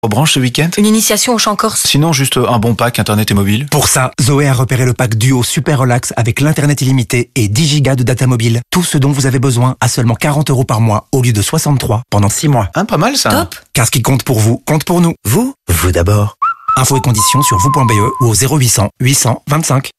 Aux branches ce week-end? Une initiation au chant corse. Sinon, juste un bon pack internet et mobile. Pour ça, Zoé a repéré le pack Duo Super Relax avec l'internet illimité et 10 gigas de data mobile. Tout ce dont vous avez besoin à seulement 40 € par mois au lieu de 63 pendant 6 mois. Pas mal ça. Top. Car ce qui compte pour vous, compte pour nous. Vous d'abord. Infos et conditions sur vous.be ou au 0800 800 25.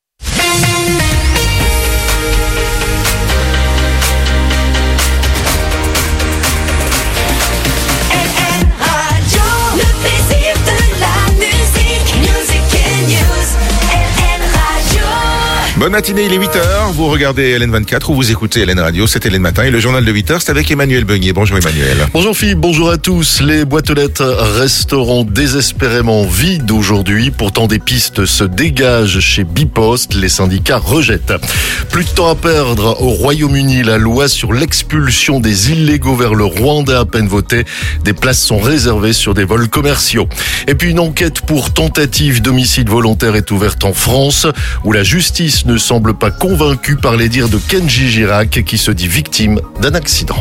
Bonne matinée, il est 8h, vous regardez LN24 ou vous écoutez LN Radio, c'est LN Matin et le journal de 8h, c'est avec Emmanuel Beugnier. Bonjour Emmanuel. Bonjour Philippe, bonjour à tous. Les boîtes aux lettres resteront désespérément vides aujourd'hui. Pourtant des pistes se dégagent chez Bipost, les syndicats rejettent. Plus de temps à perdre au Royaume-Uni, la loi sur l'expulsion des illégaux vers le Rwanda à peine votée. Des places sont réservées sur des vols commerciaux. Et puis une enquête pour tentative d'homicide volontaire est ouverte en France, où la justice ne semble pas convaincu par les dires de Kenji Girac qui se dit victime d'un accident.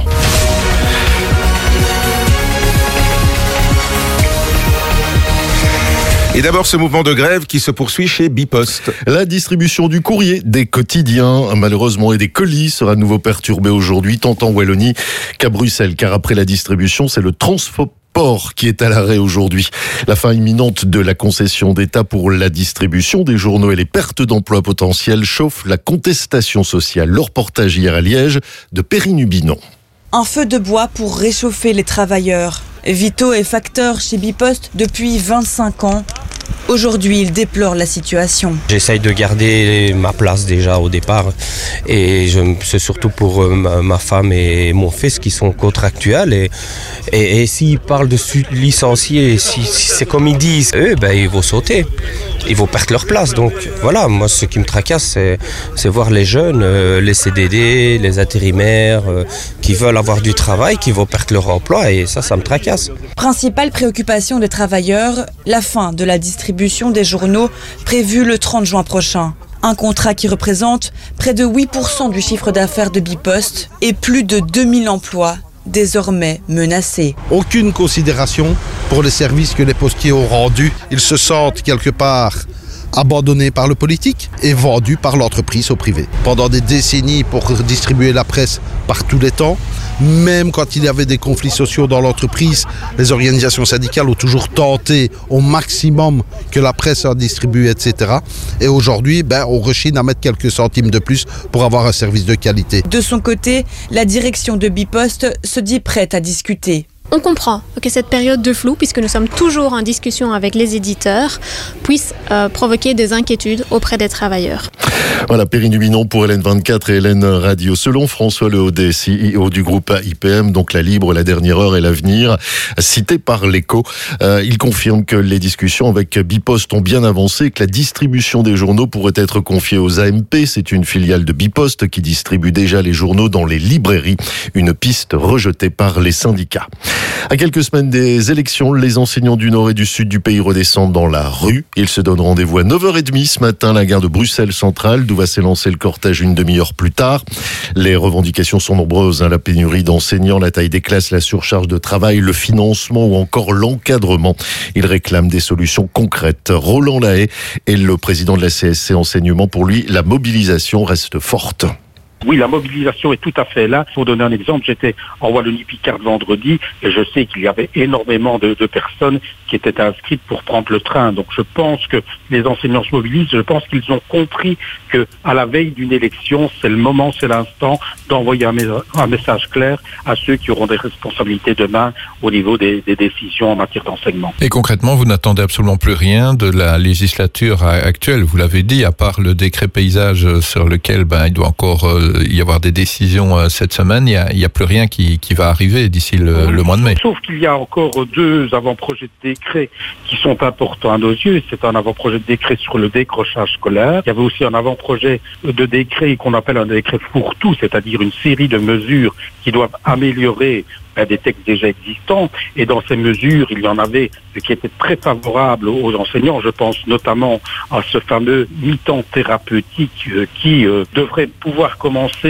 Et d'abord ce mouvement de grève qui se poursuit chez Bipost. La distribution du courrier, des quotidiens, malheureusement, et des colis sera à nouveau perturbée aujourd'hui, tant en Wallonie qu'à Bruxelles, car après la distribution, c'est le transport qui est à l'arrêt aujourd'hui. La fin imminente de la concession d'État pour la distribution des journaux et les pertes d'emplois potentiels chauffent la contestation sociale. Le reportage hier à Liège de Perrine Hubinon. Un feu de bois pour réchauffer les travailleurs. Vito est facteur chez Bipost depuis 25 ans. Aujourd'hui, il déplore la situation. J'essaye de garder ma place déjà au départ et c'est surtout pour ma femme et mon fils qui sont contractuels et s'ils parlent de licencier, si c'est comme ils disent, eux, ils vont sauter, ils vont perdre leur place. Donc voilà, moi ce qui me tracasse c'est voir les jeunes, les CDD, les intérimaires qui veulent avoir du travail, qui vont perdre leur emploi et ça me tracasse. Principale préoccupation des travailleurs, la fin de la distribution des journaux prévue le 30 juin prochain. Un contrat qui représente près de 8% du chiffre d'affaires de Bipost et plus de 2000 emplois désormais menacés. Aucune considération pour les services que les postiers ont rendus. Ils se sentent quelque part abandonnés par le politique et vendus par l'entreprise au privé. Pendant des décennies pour distribuer la presse par tous les temps, même quand il y avait des conflits sociaux dans l'entreprise, les organisations syndicales ont toujours tenté au maximum que la presse en distribue, etc. Et aujourd'hui, on rechigne à mettre quelques centimes de plus pour avoir un service de qualité. De son côté, la direction de Bipost se dit prête à discuter. On comprend que cette période de flou, puisque nous sommes toujours en discussion avec les éditeurs, puisse provoquer des inquiétudes auprès des travailleurs. Voilà, Perrine Hubinon pour LN24 et LN Radio. Selon François Leaudet, CEO du groupe IPM, donc La Libre, La Dernière Heure et L'Avenir, cité par l'Écho, il confirme que les discussions avec Bipost ont bien avancé et que la distribution des journaux pourrait être confiée aux AMP. C'est une filiale de Bipost qui distribue déjà les journaux dans les librairies. Une piste rejetée par les syndicats. À quelques semaines des élections, les enseignants du nord et du sud du pays redescendent dans la rue. Ils se donnent rendez-vous à 9h30 ce matin à la gare de Bruxelles Centrale, d'où va s'élancer le cortège une demi-heure plus tard. Les revendications sont nombreuses, la pénurie d'enseignants, la taille des classes, la surcharge de travail, le financement ou encore l'encadrement. Ils réclament des solutions concrètes. Roland Lahaye est le président de la CSC Enseignement. Pour lui, la mobilisation reste forte. Oui, la mobilisation est tout à fait là. Pour donner un exemple, j'étais en Wallonie-Picarde vendredi et je sais qu'il y avait énormément de personnes qui étaient inscrites pour prendre le train. Donc je pense que les enseignants se mobilisent. Je pense qu'ils ont compris que à la veille d'une élection, c'est le moment, c'est l'instant d'envoyer un message clair à ceux qui auront des responsabilités demain au niveau des décisions en matière d'enseignement. Et concrètement, vous n'attendez absolument plus rien de la législature actuelle. Vous l'avez dit, à part le décret paysage sur lequel il doit encore y avoir des décisions cette semaine, il n'y a plus rien qui va arriver d'ici le mois de mai. Sauf qu'il y a encore 2 avant-projets de décret qui sont importants à nos yeux. C'est un avant-projet de décret sur le décrochage scolaire. Il y avait aussi un avant-projet de décret qu'on appelle un décret fourre-tout, c'est-à-dire une série de mesures qui doivent améliorer des textes déjà existants. Et dans ces mesures, il y en avait qui étaient très favorables aux enseignants. Je pense notamment à ce fameux mi-temps thérapeutique qui devrait pouvoir commencer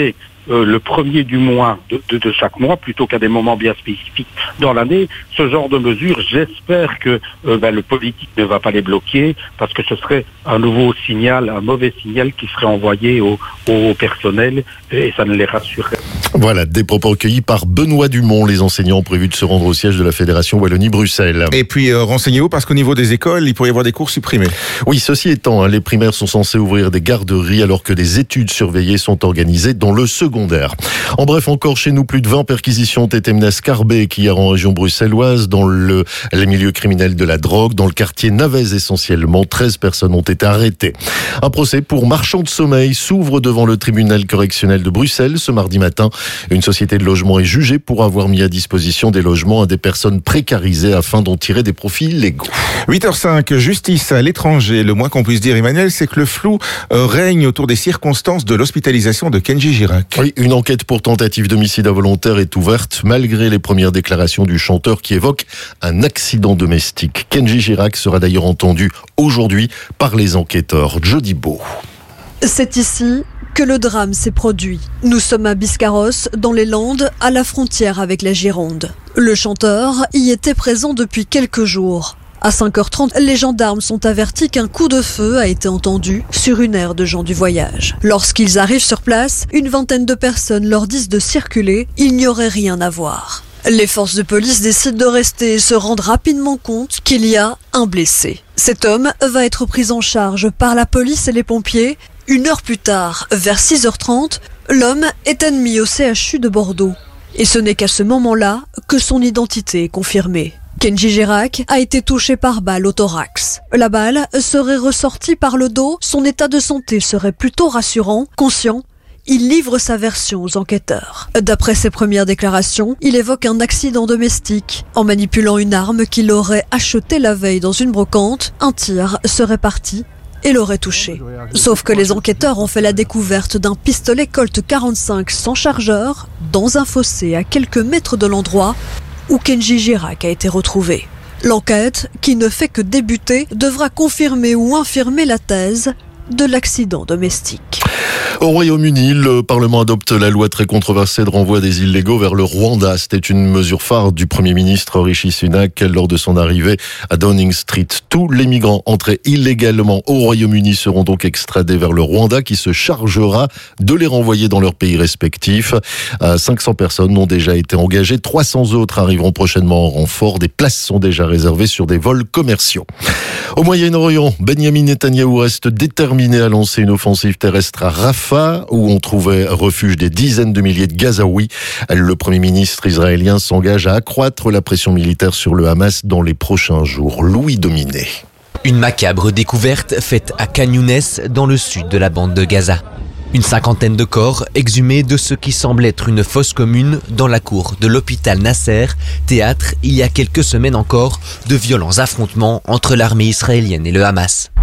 le premier du mois de chaque mois, plutôt qu'à des moments bien spécifiques dans l'année. Ce genre de mesures, j'espère que le politique ne va pas les bloquer, parce que ce serait un nouveau signal, un mauvais signal qui serait envoyé au personnel, et ça ne les rassurerait. Voilà, des propos recueillis par Benoît Dumont. Les enseignants ont prévu de se rendre au siège de la Fédération Wallonie-Bruxelles. Et puis, renseignez-vous, parce qu'au niveau des écoles, il pourrait y avoir des cours supprimés. Oui, ceci étant, les primaires sont censés ouvrir des garderies alors que des études surveillées sont organisées dans le secondaire. En bref, encore chez nous, plus de 20 perquisitions ont été menées à Scarbeck hier en région bruxelloise, dans les milieux criminels de la drogue, dans le quartier Navez essentiellement. 13 personnes ont été arrêtées. Un procès pour marchand de sommeil s'ouvre devant le tribunal correctionnel de Bruxelles ce mardi matin. Une société de logement est jugée pour avoir mis à disposition des logements à des personnes précarisées afin d'en tirer des profits légaux. 8h05, justice à l'étranger. Le moins qu'on puisse dire, Emmanuel, c'est que le flou règne autour des circonstances de l'hospitalisation de Kenji Girac. Oui, une enquête pour tentative d'homicide involontaire est ouverte malgré les premières déclarations du chanteur qui évoque un accident domestique. Kenji Girac sera d'ailleurs entendu aujourd'hui par les enquêteurs. Jody Beau. C'est ici que le drame s'est produit. Nous sommes à Biscarrosse, dans les Landes, à la frontière avec la Gironde. Le chanteur y était présent depuis quelques jours. À 5h30, les gendarmes sont avertis qu'un coup de feu a été entendu sur une aire de gens du voyage. Lorsqu'ils arrivent sur place, une vingtaine de personnes leur disent de circuler, il n'y aurait rien à voir. Les forces de police décident de rester et se rendent rapidement compte qu'il y a un blessé. Cet homme va être pris en charge par la police et les pompiers. Une heure plus tard, vers 6h30, l'homme est admis au CHU de Bordeaux. Et ce n'est qu'à ce moment-là que son identité est confirmée. Kenji Girac a été touché par balle au thorax. La balle serait ressortie par le dos, son état de santé serait plutôt rassurant, conscient. Il livre sa version aux enquêteurs. D'après ses premières déclarations, il évoque un accident domestique. En manipulant une arme qu'il aurait achetée la veille dans une brocante, un tir serait parti et l'aurait touché. Sauf que les enquêteurs ont fait la découverte d'un pistolet Colt 45 sans chargeur dans un fossé à quelques mètres de l'endroit où Kenji Girac a été retrouvé. L'enquête, qui ne fait que débuter, devra confirmer ou infirmer la thèse de l'accident domestique. Au Royaume-Uni, le Parlement adopte la loi très controversée de renvoi des illégaux vers le Rwanda. C'était une mesure phare du Premier ministre Rishi Sunak lors de son arrivée à Downing Street. Tous les migrants entrés illégalement au Royaume-Uni seront donc extradés vers le Rwanda qui se chargera de les renvoyer dans leurs pays respectifs. 500 personnes ont déjà été engagées, 300 autres arriveront prochainement en renfort. Des places sont déjà réservées sur des vols commerciaux. Au Moyen-Orient, Benjamin Netanyahou reste déterminé à lancer une offensive terrestre à Rafah, où on trouvait refuge des dizaines de milliers de Gazaouis. Le Premier ministre israélien s'engage à accroître la pression militaire sur le Hamas dans les prochains jours. Louis Dominé. Une macabre découverte faite à Khan Younes, dans le sud de la bande de Gaza. Une cinquantaine de corps exhumés de ce qui semble être une fosse commune dans la cour de l'hôpital Nasser, théâtre, il y a quelques semaines encore, de violents affrontements entre l'armée israélienne et le Hamas.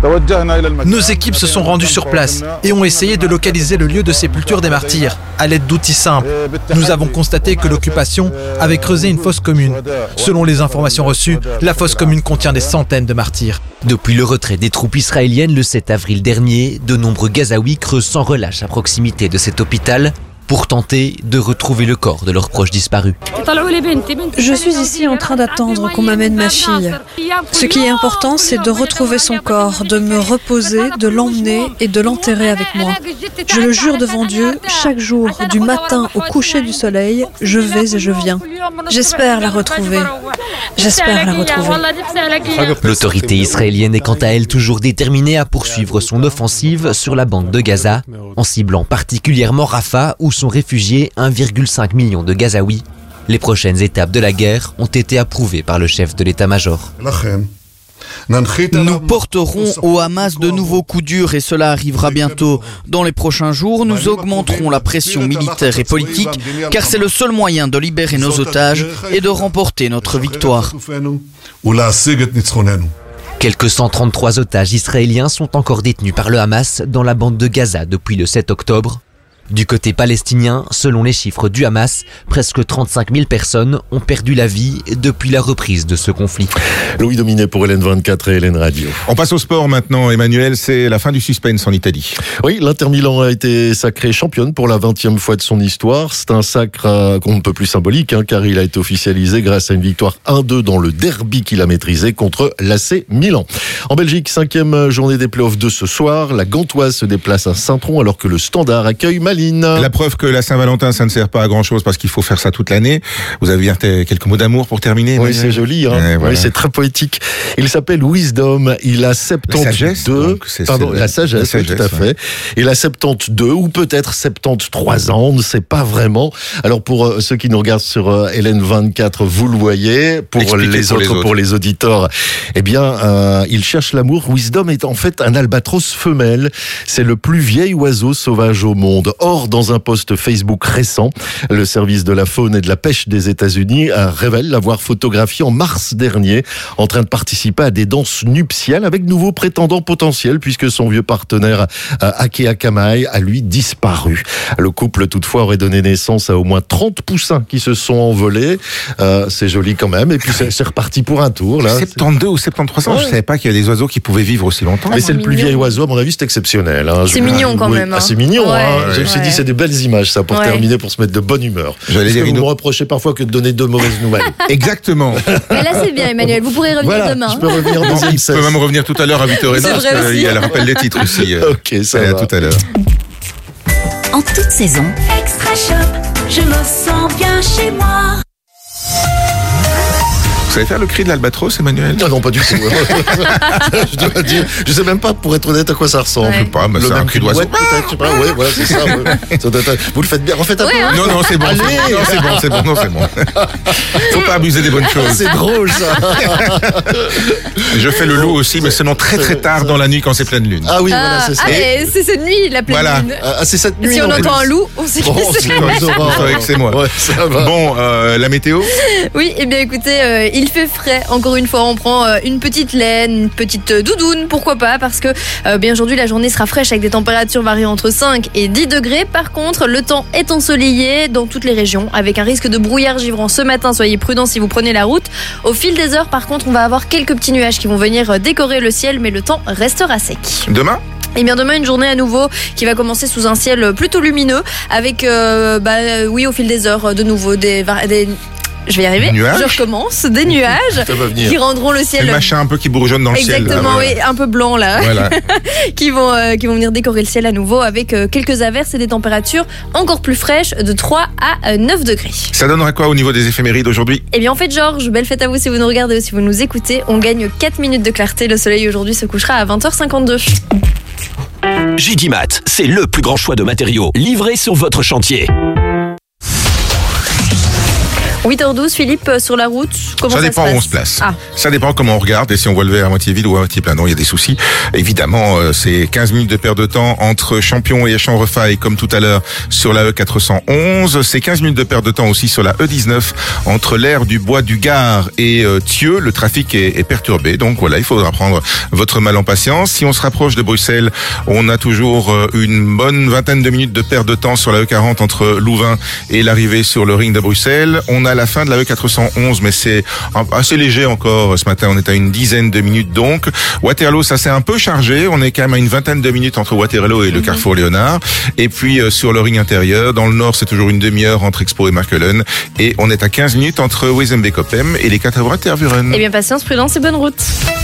Nos équipes se sont rendues sur place et ont essayé de localiser le lieu de sépulture des martyrs à l'aide d'outils simples. Nous avons constaté que l'occupation avait creusé une fosse commune. Selon les informations reçues, la fosse commune contient des centaines de martyrs. Depuis le retrait des troupes israéliennes le 7 avril dernier, de nombreux Gazaouis creusent sans relâche à proximité de cet hôpital pour tenter de retrouver le corps de leurs proches disparus. Je suis ici en train d'attendre qu'on m'amène ma fille. Ce qui est important, c'est de retrouver son corps, de me reposer, de l'emmener et de l'enterrer avec moi. Je le jure devant Dieu, chaque jour, du matin au coucher du soleil, je vais et je viens. J'espère la retrouver. J'espère la retrouver. L'autorité israélienne est quant à elle toujours déterminée à poursuivre son offensive sur la bande de Gaza, en ciblant particulièrement Rafah, où sont réfugiés 1,5 million de Gazaouis. Les prochaines étapes de la guerre ont été approuvées par le chef de l'état-major. Nous porterons au Hamas de nouveaux coups durs et cela arrivera bientôt. Dans les prochains jours, nous augmenterons la pression militaire et politique car c'est le seul moyen de libérer nos otages et de remporter notre victoire. Quelques 133 otages israéliens sont encore détenus par le Hamas dans la bande de Gaza depuis le 7 octobre. Du côté palestinien, selon les chiffres du Hamas, presque 35 000 personnes ont perdu la vie depuis la reprise de ce conflit. Louis Dominé pour LN24 et LN Radio. On passe au sport maintenant, Emmanuel, c'est la fin du suspense en Italie. Oui, l'Inter Milan a été sacrée championne pour la 20e fois de son histoire. C'est un sacre qu'on ne peut plus symbolique, car il a été officialisé grâce à une victoire 1-2 dans le derby qu'il a maîtrisé contre l'AC Milan. En Belgique, 5e journée des playoffs de ce soir, la Gantoise se déplace à Saint-Tron alors que le Standard accueille Malines. La preuve que la Saint-Valentin, ça ne sert pas à grand-chose parce qu'il faut faire ça toute l'année. Vous avez bien quelques mots d'amour pour terminer, Emmanuel? Oui, c'est joli, voilà. Oui, c'est très poétique. Il s'appelle Wisdom, il a 72... La sagesse, donc, la sagesse, oui, tout à fait. Il a 72 ou peut-être 73 ans, on ne sait pas vraiment. Alors pour ceux qui nous regardent sur LN24, vous le voyez. Pour les auditeurs, eh bien, il cherche l'amour. Wisdom est en fait un albatros femelle. C'est le plus vieil oiseau sauvage au monde. Or, dans un post Facebook récent, le service de la faune et de la pêche des États-Unis révèle l'avoir photographié en mars dernier, en train de participer à des danses nuptiales avec de nouveaux prétendants potentiels, puisque son vieux partenaire Ake Akamai a lui disparu. Le couple, toutefois, aurait donné naissance à au moins 30 poussins qui se sont envolés. C'est joli quand même. Et puis c'est reparti pour un tour. Là. 72 ou 73 ans, ouais. Je ne savais pas qu'il y a des oiseaux qui pouvaient vivre aussi longtemps. Mais c'est le plus vieil oiseau, à mon avis, c'est exceptionnel. C'est mignon quand même. C'est mignon. Je me suis dit, c'est des belles images, ça, pour terminer, pour se mettre de bonne humeur. J'allais dire, vous me reprochez parfois que de donner de mauvaises nouvelles. Exactement. Mais là, c'est bien, Emmanuel. Vous pourrez revenir demain. Je peux revenir dans il peut même revenir tout à l'heure à 8h30 parce qu'il y a le rappel des titres aussi. Ok, ça va. À tout à l'heure. En toute saison, Extra Shop, je me sens bien chez moi. Vous savez faire le cri de l'albatros, Emmanuel? Non, pas du tout. Je dois dire, je sais même pas, pour être honnête, à quoi ça ressemble. Je sais pas, mais c'est un cri d'oiseau. Peut-être, je sais pas, ouais, voilà, c'est ça. Vous le faites bien, refaites un peu. Non, c'est bon. C'est bon. Faut pas abuser des bonnes choses. C'est drôle, ça. Je fais le loup aussi, mais seulement très très tard dans la nuit quand c'est pleine lune. Ah oui, voilà, c'est ça. C'est cette nuit, la pleine lune. Ah, c'est cette nuit. Si on entend un loup, on sait que c'est moi. Ouais, ça va. Bon, la météo? Oui, eh bien écoutez, il fait frais. Encore une fois, on prend une petite laine, une petite doudoune, pourquoi pas, parce que bien aujourd'hui la journée sera fraîche avec des températures variant entre 5 et 10 degrés. Par contre, le temps est ensoleillé dans toutes les régions avec un risque de brouillard givrant ce matin. Soyez prudents si vous prenez la route. Au fil des heures, par contre, on va avoir quelques petits nuages qui vont venir décorer le ciel, mais le temps restera sec. Demain ? Et bien demain, une journée à nouveau qui va commencer sous un ciel plutôt lumineux avec, au fil des heures, de nouveau je vais y arriver. Nuages. Je recommence. Des nuages qui rendront le ciel. Le machin un peu qui bourgeonne dans le ciel. Exactement, oui, un peu blanc là. Voilà. qui vont venir décorer le ciel à nouveau avec quelques averses et des températures encore plus fraîches de 3 à 9 degrés. Ça donnera quoi au niveau des éphémérides aujourd'hui? Eh bien en fait, Georges, belle fête à vous si vous nous regardez ou si vous nous écoutez. On gagne 4 minutes de clarté. Le soleil aujourd'hui se couchera à 20h52. JDMAT, c'est le plus grand choix de matériaux livrés sur votre chantier. 8h12, Philippe, sur la route, comment ça se passe? Ça dépend où on se place. Ça dépend comment on regarde et si on voit le verre à moitié vide ou à moitié plein. Non, il y a des soucis. Évidemment, c'est 15 minutes de perte de temps entre Champion et Échamps-Refaille, comme tout à l'heure, sur la E411. C'est 15 minutes de perte de temps aussi sur la E19, entre l'aire du Bois du Gard et Thieux. Le trafic est perturbé. Donc voilà, il faudra prendre votre mal en patience. Si on se rapproche de Bruxelles, on a toujours une bonne vingtaine de minutes de perte de temps sur la E40 entre Louvain et l'arrivée sur le ring de Bruxelles. On a la fin de la E411, mais c'est assez léger encore. Ce matin, on est à une dizaine de minutes donc. Waterloo, ça s'est un peu chargé. On est quand même à une vingtaine de minutes entre Waterloo et le carrefour Léonard. Et puis sur le ring intérieur, dans le nord, c'est toujours une demi-heure entre Expo et Markelen. Et on est à 15 minutes entre Wezenbeek-Oppem et les Kattenbroek Tervuren. Eh bien, patience, prudence et bonne route.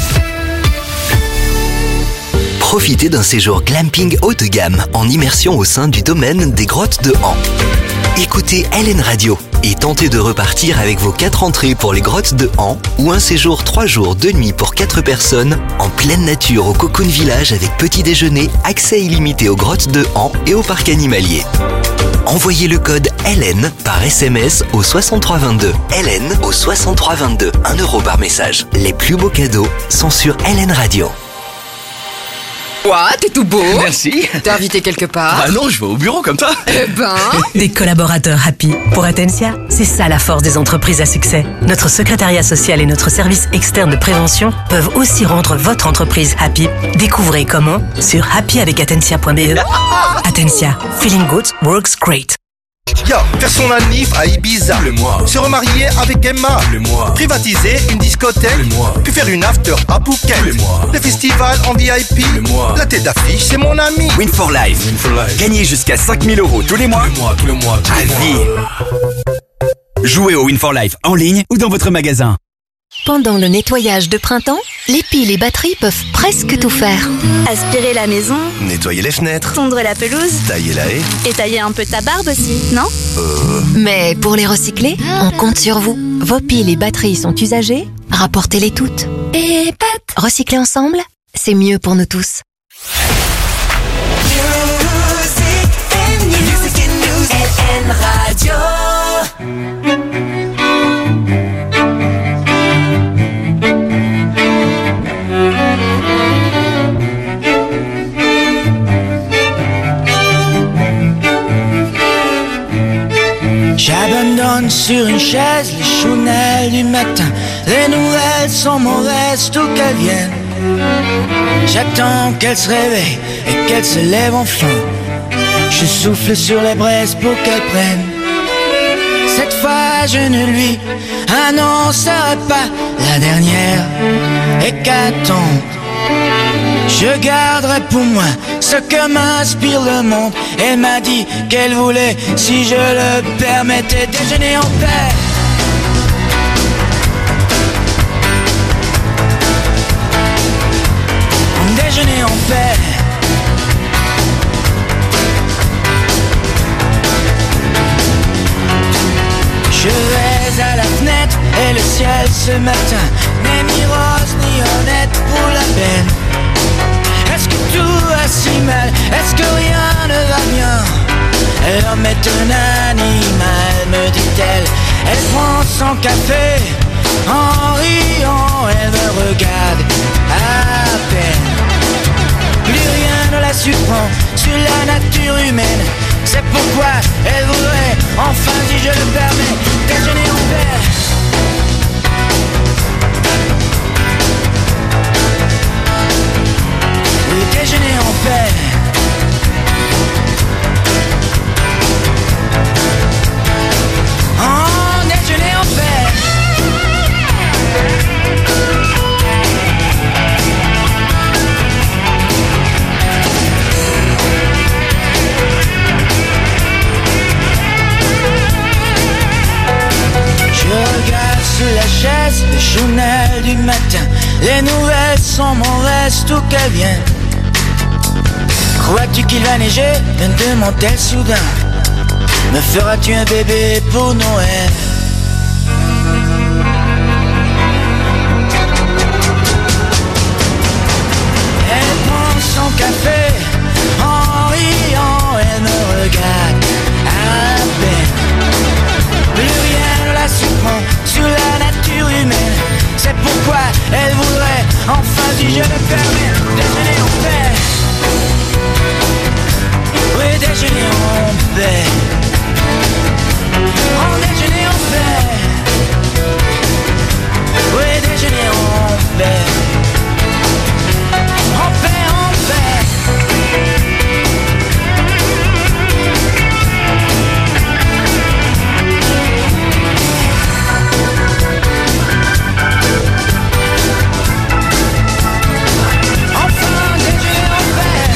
Profitez d'un séjour glamping haut de gamme en immersion au sein du domaine des grottes de Han. Écoutez LN Radio et tentez de repartir avec vos 4 entrées pour les grottes de Han ou un séjour 3 jours 2 nuits pour 4 personnes en pleine nature au Cocoon Village avec petit déjeuner, accès illimité aux grottes de Han et au parc animalier. Envoyez le code LN par SMS au 6322. LN au 6322. 1 € par message. Les plus beaux cadeaux sont sur LN Radio. Quoi? T'es tout beau. Merci. T'es invité quelque part? Ah non, je vais au bureau comme ça. Eh ben... Des collaborateurs happy. Pour Atensia, c'est ça la force des entreprises à succès. Notre secrétariat social et notre service externe de prévention peuvent aussi rendre votre entreprise happy. Découvrez comment sur happyavec-atensia.be. Atensia, feeling good works great. Yo, faire son anniv à Ibiza, le mois. Se remarier avec Emma, le mois. Privatiser une discothèque, le mois. Puis faire une after à Phuket, le mois. Le festival en VIP, le mois. La tête d'affiche, c'est mon ami. Win for Life. Gagnez jusqu'à 5 000 € tous les mois. Tous les mois. À vie. Jouez au Win for Life en ligne ou dans votre magasin. Pendant le nettoyage de printemps, les piles et batteries peuvent presque tout faire. Aspirer la maison, Nettoyer les fenêtres, tondre la pelouse, tailler la haie. et tailler un peu ta barbe aussi, non? Mais pour les recycler, on compte sur vous. Vos piles et batteries sont usagées, rapportez-les toutes. Et recycler ensemble, c'est mieux pour nous tous. LN Radio. J'abandonne sur une chaise les chounelles du matin. Les nouvelles sont mauvaises, tout qu'elles viennent. J'attends qu'elle se réveille et qu'elle se lève enfin. Je souffle sur les braises pour qu'elle prenne. Cette fois je ne lui annoncerai pas la dernière hécatombe. Je garderai pour moi ce que m'inspire le monde. Elle m'a dit qu'elle voulait, si je le permettais, déjeuner en paix. Déjeuner en paix. Je vais à la fenêtre et le ciel ce matin n'est ni rose ni honnête pour la peine. Est-ce que tout va si mal? Est-ce que rien ne va bien? L'homme est un animal, me dit-elle. Elle prend son café en riant, elle me regarde à peine. Plus rien ne la surprend sur la nature humaine. C'est pourquoi elle voudrait, enfin si je le permets, déjeuner en paix. Oui, déjeuner en paix. Oh, déjeuner en paix. Je regarde sur la chaise le journal du matin. Les nouvelles sont mauvaises, tout qu'elles viennent. Crois-tu qu'il va neiger? Me demande-t-elle soudain. Me feras-tu un bébé pour Noël? Elle prend son café en riant, elle me regarde à peine. Plus rien ne la surprend sur la nature humaine. C'est pourquoi elle voudrait, enfin si je le permets, déjeuner en paix. Oui, déjeuner en paix. Oh, déjeuner en paix. Oui, déjeuner en paix. En paix, en paix. Enfin, déjeuner en paix.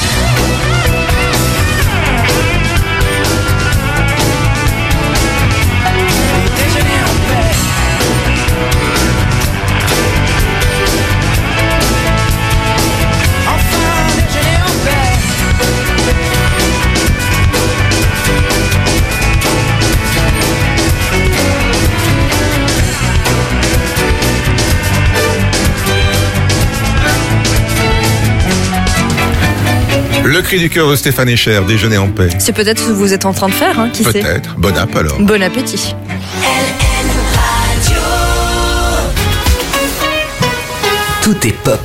Déjeuner en paix. Enfin, déjeuner en paix. Le cri du cœur de Stéphane Echer, déjeuner en paix. C'est peut-être ce que vous êtes en train de faire, hein, qui sait. Peut-être. Bon app alors. Bon appétit. Tout est pop.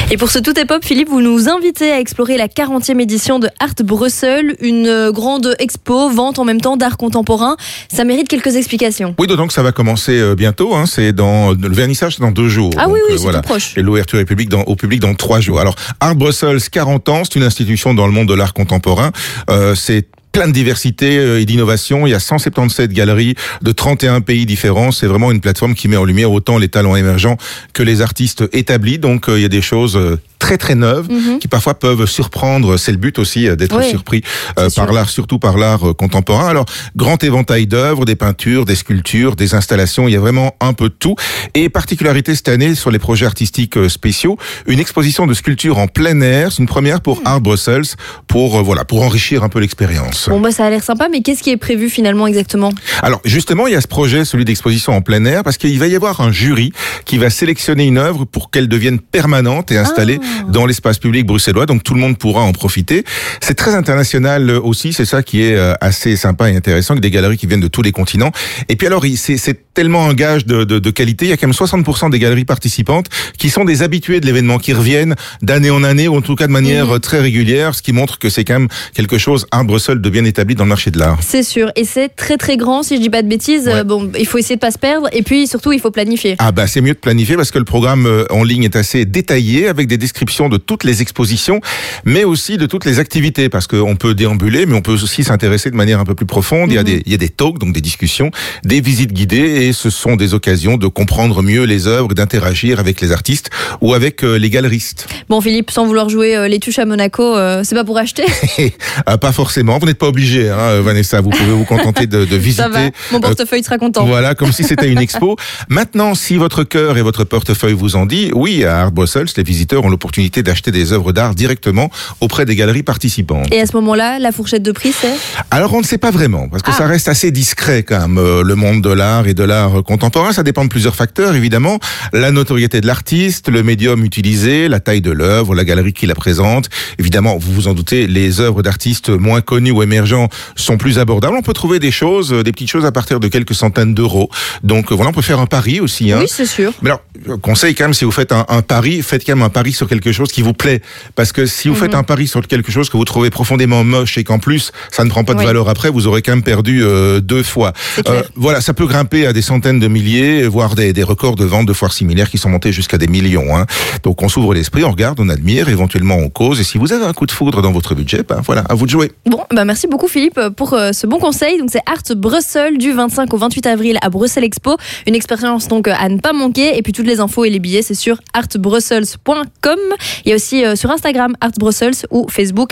Et pour ce Tout est Pop, Philippe, vous nous invitez à explorer la 40e édition de Art Brussels, une grande expo, vente en même temps d'art contemporain. Ça mérite quelques explications. Oui, d'autant que ça va commencer bientôt. C'est dans le vernissage, c'est dans 2 jours. Ah donc, oui, c'est tout proche. Et l'ouverture au public dans 3 jours. Alors, Art Brussels, 40 ans, c'est une institution dans le monde de l'art contemporain. C'est plein de diversité et d'innovation. Il y a 177 galeries de 31 pays différents. C'est vraiment une plateforme qui met en lumière autant les talents émergents que les artistes établis. Donc, il y a des choses très très neuves qui parfois peuvent surprendre. C'est le but aussi d'être surpris par l'art, surtout par l'art contemporain. Alors, grand éventail d'œuvres, des peintures, des sculptures, des installations. Il y a vraiment un peu de tout. Et particularité cette année sur les projets artistiques spéciaux, une exposition de sculptures en plein air. C'est une première pour Art Brussels pour enrichir un peu l'expérience. Bon, ça a l'air sympa, mais qu'est-ce qui est prévu finalement exactement ? Alors, justement, il y a ce projet, celui d'exposition en plein air, parce qu'il va y avoir un jury qui va sélectionner une œuvre pour qu'elle devienne permanente et installée dans l'espace public bruxellois. Donc, tout le monde pourra en profiter. C'est très international aussi. C'est ça qui est assez sympa et intéressant, avec des galeries qui viennent de tous les continents. Et puis alors, c'est tellement un gage de qualité. Il y a quand même 60% des galeries participantes qui sont des habitués de l'événement, qui reviennent d'année en année, ou en tout cas de manière très régulière, ce qui montre que c'est quand même quelque chose, Art Brussels, de bien établi dans le marché de l'art. C'est sûr, et c'est très très grand, si je dis pas de bêtises. Bon, il faut essayer de pas se perdre, et puis surtout il faut planifier. C'est mieux de planifier parce que le programme en ligne est assez détaillé, avec des descriptions de toutes les expositions, mais aussi de toutes les activités, parce qu'on peut déambuler, mais on peut aussi s'intéresser de manière un peu plus profonde. Il y a des talks, donc des discussions, des visites guidées, et ce sont des occasions de comprendre mieux les œuvres, d'interagir avec les artistes ou avec les galeristes. Bon Philippe, sans vouloir jouer les tuches à Monaco, c'est pas pour acheter? Pas forcément, vous n'êtes pas obligé, Vanessa, vous pouvez vous contenter de visiter. Ça va, mon portefeuille sera content. Voilà, comme si c'était une expo. Maintenant, si votre cœur et votre portefeuille vous en dit, oui, à Art Brussels, les visiteurs ont l'opportunité d'acheter des œuvres d'art directement auprès des galeries participantes. Et à ce moment-là, la fourchette de prix, c'est? Alors, on ne sait pas vraiment, parce que ça reste assez discret quand même, le monde de l'art et de l'art contemporain. Ça dépend de plusieurs facteurs, évidemment. La notoriété de l'artiste, le médium utilisé, la taille de l'œuvre, la galerie qui la présente. Évidemment, vous vous en doutez, les œuvres d'artistes moins connus ou émergents sont plus abordables. On peut trouver des petites choses à partir de quelques centaines d'euros. Donc voilà, on peut faire un pari aussi. Oui, c'est sûr. Mais alors, conseil quand même, si vous faites un pari, faites quand même un pari sur quelque chose qui vous plaît. Parce que si vous faites un pari sur quelque chose que vous trouvez profondément moche et qu'en plus, ça ne prend pas de valeur après, vous aurez quand même perdu 2 fois. Voilà, ça peut grimper à des centaines de milliers, voire des records de vente de foires similaires qui sont montés jusqu'à des millions. Donc on s'ouvre l'esprit, on regarde, on admire, éventuellement on cause. Et si vous avez un coup de foudre dans votre budget, voilà, à vous de jouer. Bon, merci beaucoup Philippe pour ce bon conseil. Donc c'est Art Brussels du 25 au 28 avril à Bruxelles Expo. Une expérience donc à ne pas manquer. Et puis toutes les infos et les billets, c'est sur artbrussels.com. Il y a aussi sur Instagram Art Brussels ou Facebook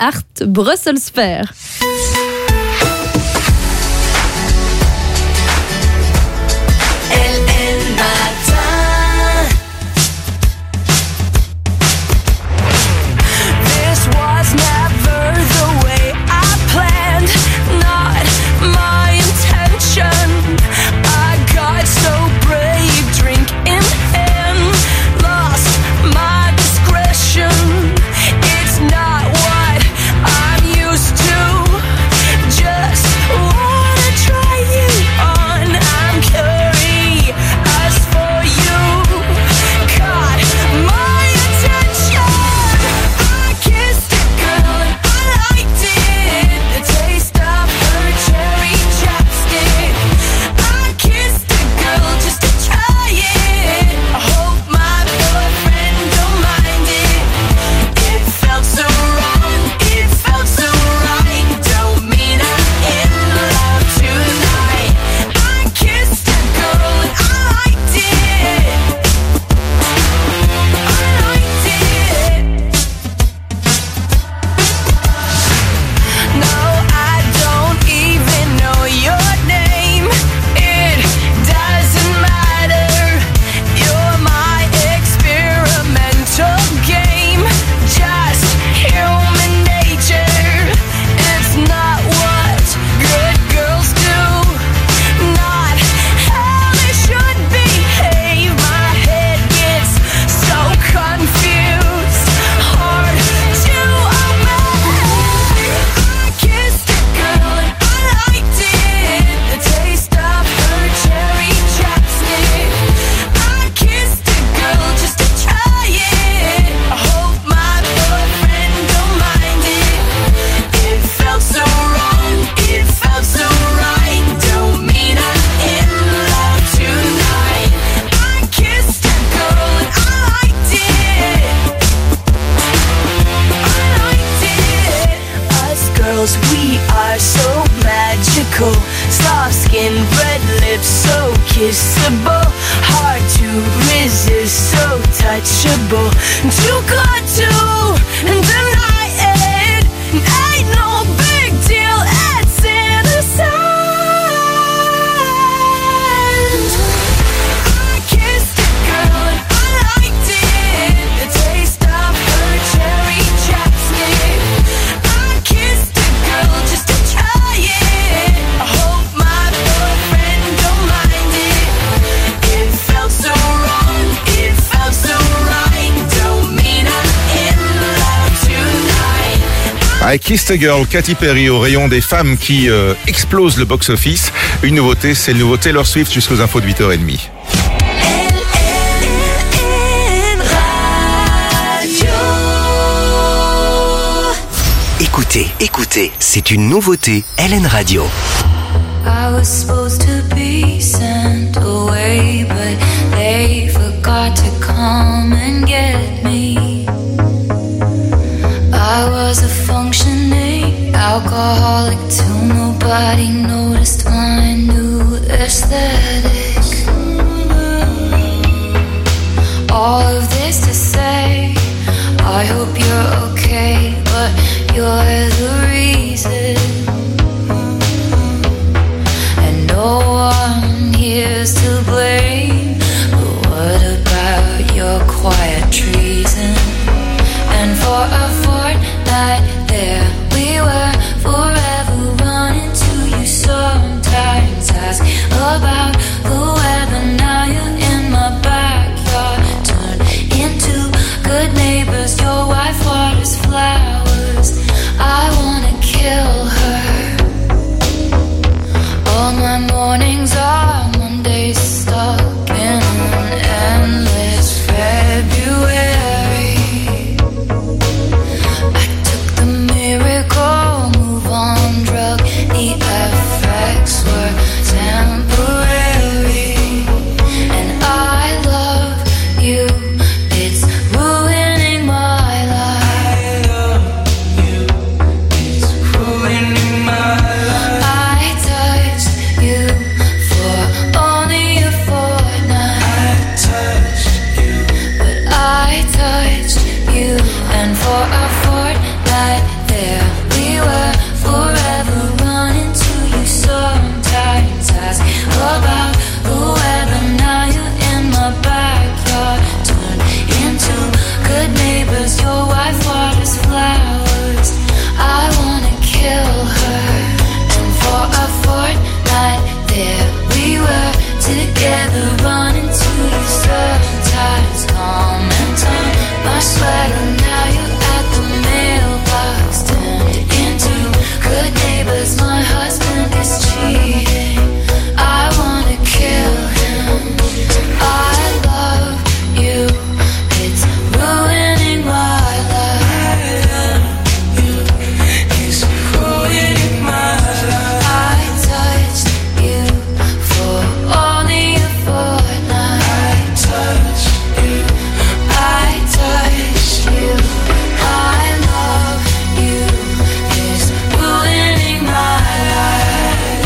@ArtBrusselsFair. too good to deny it. Ain't no big deal, it's innocent. I kissed a girl and I liked it, the taste of her cherry chapstick. I kissed a girl just to try it, I hope my boyfriend don't mind it. It felt so wrong, it felt so right, don't mean I'm in love tonight. I Kissed a Girl, Katy Perry au rayon des femmes qui explosent le box-office. Une nouveauté, c'est le nouveau Taylor Swift jusqu'aux infos de 8h30. Écoutez, c'est une nouveauté LN Radio. I was supposed to be sent away, but they forgot to come and get me. I was a functioning alcoholic till nobody noticed my new aesthetic. All of this to say, I hope you're okay, but you're the reason. And no one here's to blame, but what about your quiet treason? And for a fortnight there we were, forever running to you. Sometimes ask about the weather, now you're in my backyard. Turn into good neighbors, your wife waters flowers. I wanna kill her. All my mornings are Mondays, stuck in an endless February. I took the miracle move on drug, the effects were temporary. And I love you, it's ruining my life. Ruining my life. I touched you for only a fortnight. But I touched you, and for a fortnight there we were, forever running to you. Sometimes ask about the weather, now you're in my backyard. Turn into good neighbors, your wife waters flowers. I wanna kill her. And for a fortnight there we were, together running to you. Sometimes comment on my sweater, now you're at the mailbox. Turned into good neighbors, my husband is cheating. I wanna kill him. I love you, it's ruining my life. It's ruining my life. I touched you for only a fortnight. I touched you. I touched you. I love you, it's ruining my life.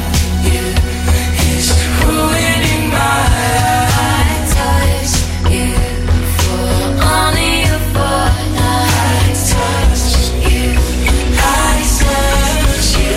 It's ruining my life. I touched you for only a fortnight. I touched you. I touched you.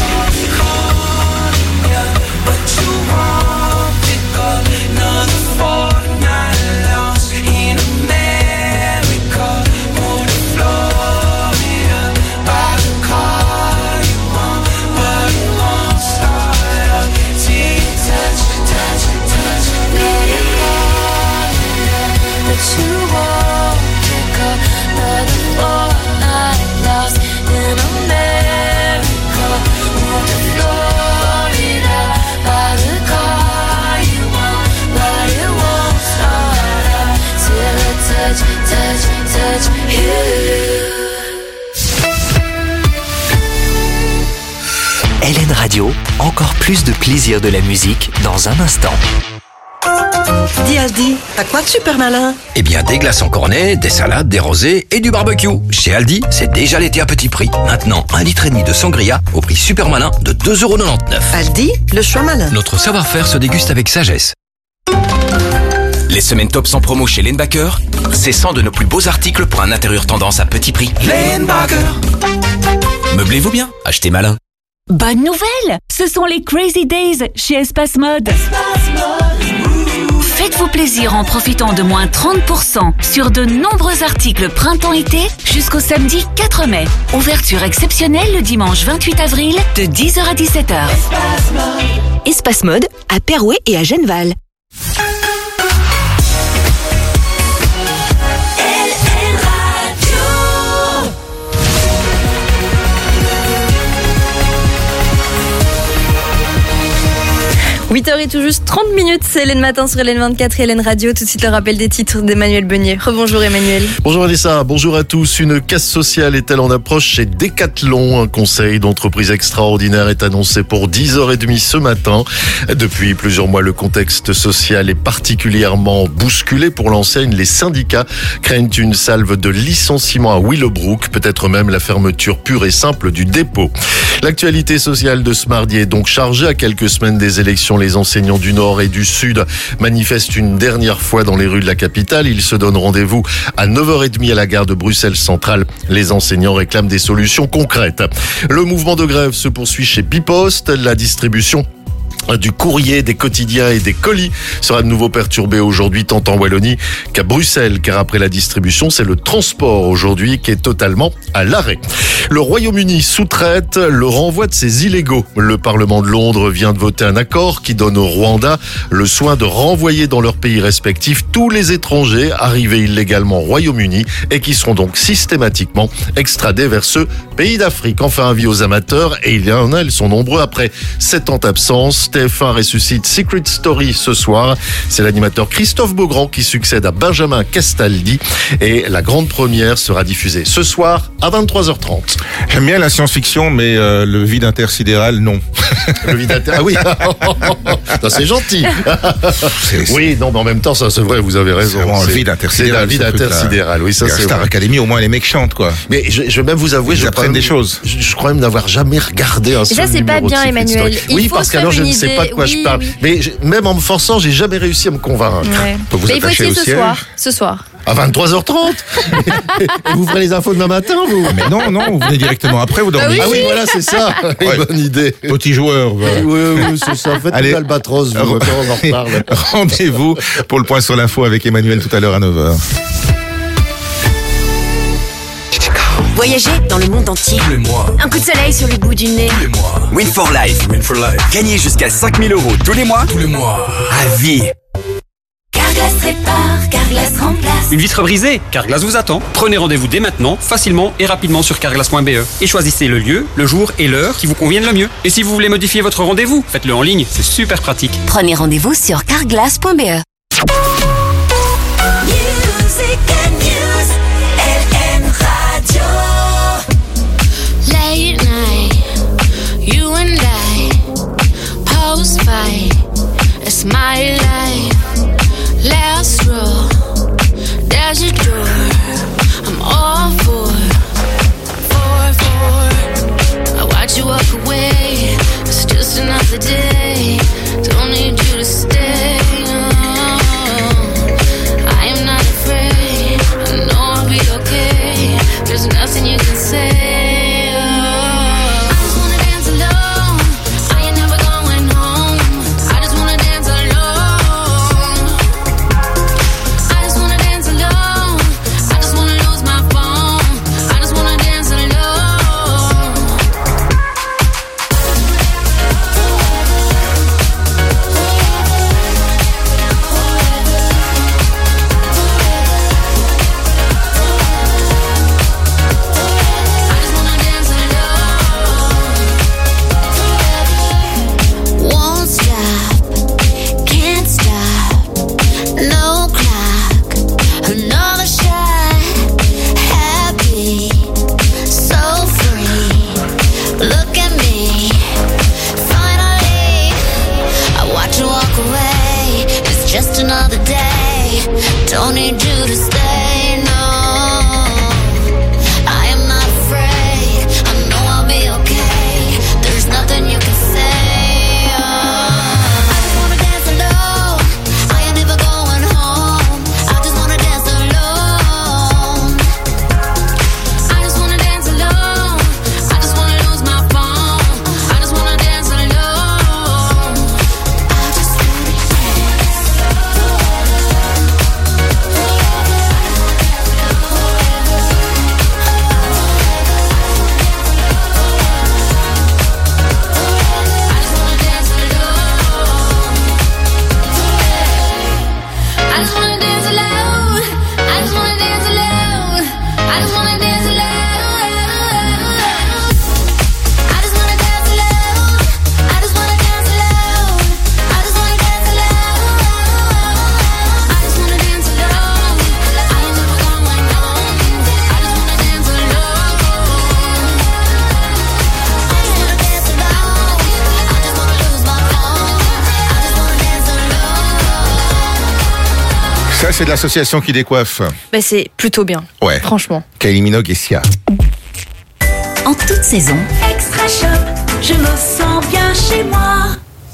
But you won't pick up another fortnight lost in America. Move to Florida, buy the car you want, but it won't start up. See you touch, touch, touch, let it go. But you won't pick up another fortnight lost in America. Move to Florida, buy the car you want, but it won't start up till I touch, touch, touch you. LN Radio, encore plus de plaisir de la musique dans un instant. Dis Aldi, t'as quoi de super malin? Eh bien, des glaçons cornets, des salades, des rosés et du barbecue. Chez Aldi, c'est déjà l'été à petit prix. Maintenant, 1,5 litre de sangria au prix super malin de 2,99 €. Aldi, le choix malin. Notre savoir-faire se déguste avec sagesse. Les semaines top sans promo chez Lane-Backer, c'est 100 de nos plus beaux articles pour un intérieur tendance à petit prix. Lane-Backer. Meublez-vous bien, achetez malin. Bonne nouvelle! Ce sont les Crazy Days chez Espace Mode. Faites-vous plaisir en profitant de moins 30% sur de nombreux articles printemps-été jusqu'au samedi 4 mai. Ouverture exceptionnelle le dimanche 28 avril de 10h à 17h. Espace Mode à Perouet et à Genneval. 8h et tout juste 30 minutes, c'est Hélène Matin sur Hélène 24 et Hélène Radio. Tout de suite le rappel des titres d'Emmanuel Beunier. Rebonjour Emmanuel. Bonjour Anissa, bonjour à tous. Une casse sociale est-elle en approche chez Decathlon? Un conseil d'entreprise extraordinaire est annoncé pour 10h30 ce matin. Depuis plusieurs mois, le contexte social est particulièrement bousculé pour l'enseigne. Les syndicats craignent une salve de licenciements à Willowbrook, peut-être même la fermeture pure et simple du dépôt. L'actualité sociale de ce mardi est donc chargée. À quelques semaines des élections, les enseignants du Nord et du Sud manifestent une dernière fois dans les rues de la capitale. Ils se donnent rendez-vous à 9h30 à la gare de Bruxelles Centrale. Les enseignants réclament des solutions concrètes. Le mouvement de grève se poursuit chez Bipost. La distribution du courrier, des quotidiens et des colis sera de nouveau perturbé aujourd'hui tant en Wallonie qu'à Bruxelles, car après la distribution, c'est le transport aujourd'hui qui est totalement à l'arrêt. Le Royaume-Uni sous-traite le renvoi de ses illégaux. Le Parlement de Londres vient de voter un accord qui donne au Rwanda le soin de renvoyer dans leur pays respectif tous les étrangers arrivés illégalement au Royaume-Uni et qui seront donc systématiquement extradés vers ce pays d'Afrique. Enfin, avis aux amateurs, et il y en a, ils sont nombreux après 7 ans d'absence. TF1 ressuscite Secret Story ce soir. C'est l'animateur Christophe Beaugrand qui succède à Benjamin Castaldi et la grande première sera diffusée ce soir à 23h30. J'aime bien la science-fiction, mais le vide intersidéral, non. Le vide intersidéral, ah oui. Ça, c'est gentil. Oui, non, mais en même temps, ça c'est vrai, vous avez raison. C'est le vide intersidéral. C'est le vide intersidéral, oui, ça c'est Star vrai. Academy, au moins les mecs chantent, quoi. Mais je vais même vous avouer, ils apprennent des choses. Je crois même n'avoir jamais regardé un seul ça, c'est pas numéro de bien, Secret Emmanuel. Story. Il Oui, faut parce se qu'alors faire je une ne sais pas de quoi idée. je parle. Oui. Mais même en me forçant, j'ai jamais réussi à me convaincre. Ouais. Vous Mais il faut essayer ce soir. À 23h30. Vous ferez les infos demain matin, vous? Mais non, vous venez directement après, vous dormez. Ah oui, voilà, c'est ça. Ouais. Bonne idée. Petit joueur. Voilà. Oui, c'est ça. Faites Allez. l'albatros, vous, on en reparle. Rendez-vous pour le point sur l'info avec Emmanuel tout à l'heure à 9h. Voyager dans le monde entier. Tous les mois. Un coup de soleil sur le bout du nez. Tous les mois. Win for Life. Gagnez jusqu'à 5 000 € tous les mois. À vie. Carglass répare, Carglass remplace. Une vitre brisée? Carglass vous attend. Prenez rendez-vous dès maintenant, facilement et rapidement sur carglass.be et choisissez le lieu, le jour et l'heure qui vous conviennent le mieux. Et si vous voulez modifier votre rendez-vous, faites-le en ligne, c'est super pratique. Prenez rendez-vous sur carglass.be. Music and news, LM Radio. Late night, you and I, post fight, it's my life. Last row, there's a door, I'm all for. I watch you walk away, it's just another day, don't need you to stay. I am not afraid, I know I'll be okay, there's nothing you can say. c'est de l'association qui décoiffe. Ben, c'est plutôt bien. Ouais. Franchement. Kylie Minogue et Sia. En toute saison, Extra Shop, je me sens bien chez moi.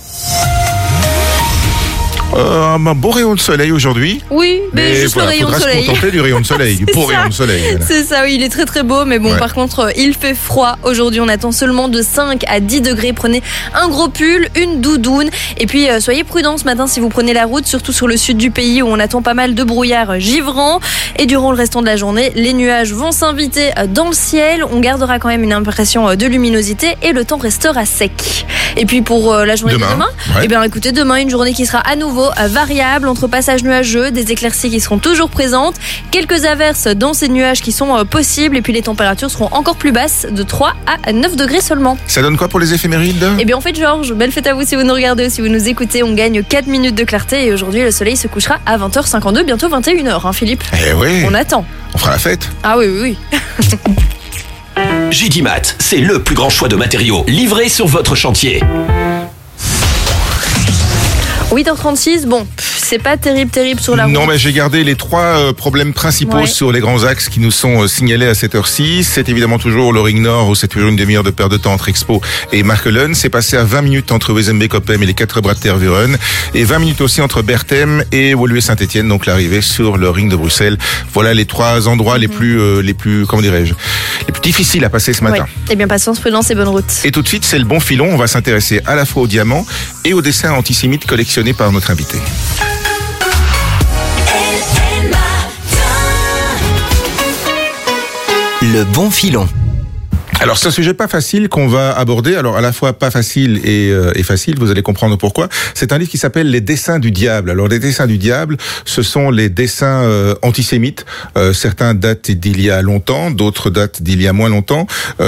Un beau rayon de soleil aujourd'hui. Oui, mais juste voilà, le rayon de soleil. Faudra se contenter du rayon de soleil, du beau rayon de soleil. Voilà. C'est ça, oui, il est très très beau, mais bon, Ouais. par contre, il fait froid. Aujourd'hui, on attend seulement de 5 à 10 degrés. Prenez un gros pull, une doudoune, et puis soyez prudents ce matin si vous prenez la route, surtout sur le sud du pays où on attend pas mal de brouillard givrant. Et durant le restant de la journée, les nuages vont s'inviter dans le ciel. On gardera quand même une impression de luminosité et le temps restera sec. Et puis pour la journée de demain, ouais. eh bien écoutez, demain une journée qui sera à nouveau variable entre passages nuageux, des éclaircies qui seront toujours présentes, quelques averses dans ces nuages qui sont possibles, et puis les températures seront encore plus basses, de 3 à 9 degrés seulement. Ça donne quoi pour les éphémérides? Eh bien en fait, Georges, belle fête à vous si vous nous regardez ou si vous nous écoutez. On gagne 4 minutes de clarté et aujourd'hui le soleil se couchera à 20h52, bientôt 21h, hein, Philippe. Eh oui. On attend. On fera la fête. Ah oui, oui, oui. JDMat, c'est le plus grand choix de matériaux livrés sur votre chantier. 8h36, bon, c'est pas terrible sur la route. Non, mais j'ai gardé les 3 problèmes principaux Ouais. sur les grands axes qui nous sont signalés à cette heure-ci. C'est évidemment toujours le Ring Nord où c'est toujours une demi-heure de perte de temps entre Expo et Markelen. C'est passé à 20 minutes entre Wezenbeek-Oppem et les 4 bras de Tervuren. Et 20 minutes aussi entre Berthem et Woluwe-Saint-Etienne, donc l'arrivée sur le Ring de Bruxelles. Voilà les 3 endroits les plus, comment dirais-je, les plus difficiles à passer ce matin. Ouais. Eh bien, patience, prudence et bonne route. Et tout de suite, c'est le bon filon. On va s'intéresser à la fois aux diamants et aux dessins antisémites collectionnés par notre invité. Le bon filon. Alors c'est un sujet pas facile qu'on va aborder, alors à la fois pas facile et facile, vous allez comprendre pourquoi. C'est un livre qui s'appelle Les dessins du diable. Alors les dessins du diable, ce sont les dessins antisémites. Certains datent d'il y a longtemps, d'autres datent d'il y a moins longtemps,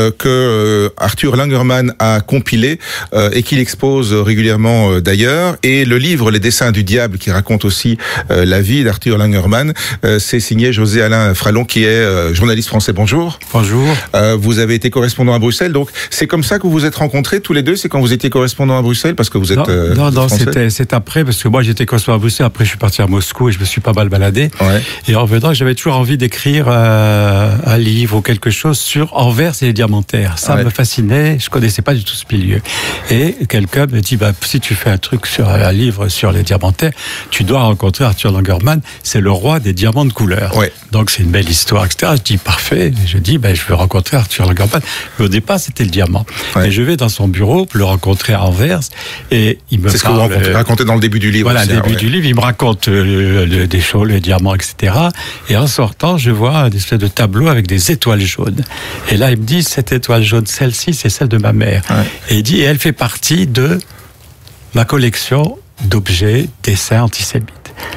que Arthur Langermann a compilé et qu'il expose régulièrement d'ailleurs. Et le livre Les dessins du diable, qui raconte aussi la vie d'Arthur Langermann, c'est signé José-Alain Fralon, qui est journaliste français. Bonjour. Bonjour. Vous avez été correspondant à Bruxelles, donc c'est comme ça que vous vous êtes rencontrés tous les deux, c'est quand vous étiez correspondant à Bruxelles, parce que vous êtes non, français. c'est après, parce que moi j'étais correspondant à Bruxelles, après je suis parti à Moscou et je me suis pas mal baladé. Ouais. Et en revenant, j'avais toujours envie d'écrire un livre ou quelque chose sur Anvers et les diamantaires. Ça me fascinait, je connaissais pas du tout ce milieu. Et quelqu'un me dit, si tu fais un livre sur les diamantaires, tu dois rencontrer Arthur Langermann, c'est le roi des diamants de couleur. Ouais. Donc c'est une belle histoire, etc. Je dis, parfait. Je dis, je veux rencontrer Arthur Langermann. Mais au départ, c'était le diamant. Ouais. Et je vais dans son bureau pour le rencontrer à Anvers. Et il me C'est ce que vous racontez dans le début du livre. Voilà, aussi, le début du livre. Il me raconte des choses, les diamants, etc. Et en sortant, je vois un espèce de tableau avec des étoiles jaunes. Et là, il me dit, cette étoile jaune, celle-ci, c'est celle de ma mère. Ouais. Et il dit, elle fait partie de ma collection d'objets, dessins antisémites.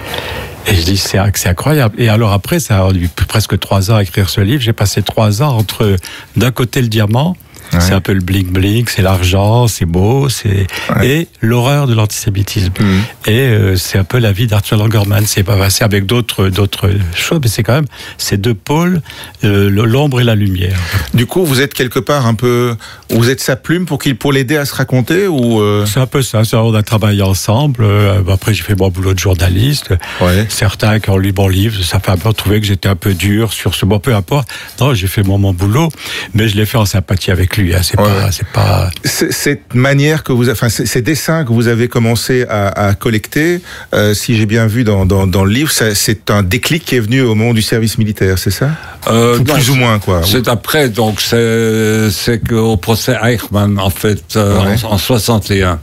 Et je dis, c'est incroyable. Et alors après, ça a eu presque 3 ans à écrire ce livre. J'ai passé 3 ans entre, d'un côté, le diamant, c'est un peu le bling-bling, c'est l'argent, c'est beau, et l'horreur de l'antisémitisme. Et c'est un peu la vie d'Arthur Langermann. C'est pas passé avec d'autres choses, mais c'est quand même ces 2 pôles, l'ombre et la lumière. Du coup, vous êtes quelque part un peu, vous êtes sa plume pour l'aider à se raconter, ou C'est un peu ça. On a travaillé ensemble. Après, j'ai fait mon boulot de journaliste. Ouais. Certains qui ont lu mon livre, ça fait un peu trouver que j'étais un peu dur sur ce. Bon, peu importe. Non, j'ai fait mon boulot, mais je l'ai fait en sympathie avec lui. Hein. C'est pas. Cette manière que vous, enfin, ces dessins que vous avez commencé à collecter, si j'ai bien vu dans le livre, c'est un déclic qui est venu au moment du service militaire, c'est ça? Plus ou moins, quoi. C'est après, donc c'est qu'au procès Eichmann, en fait, en 61.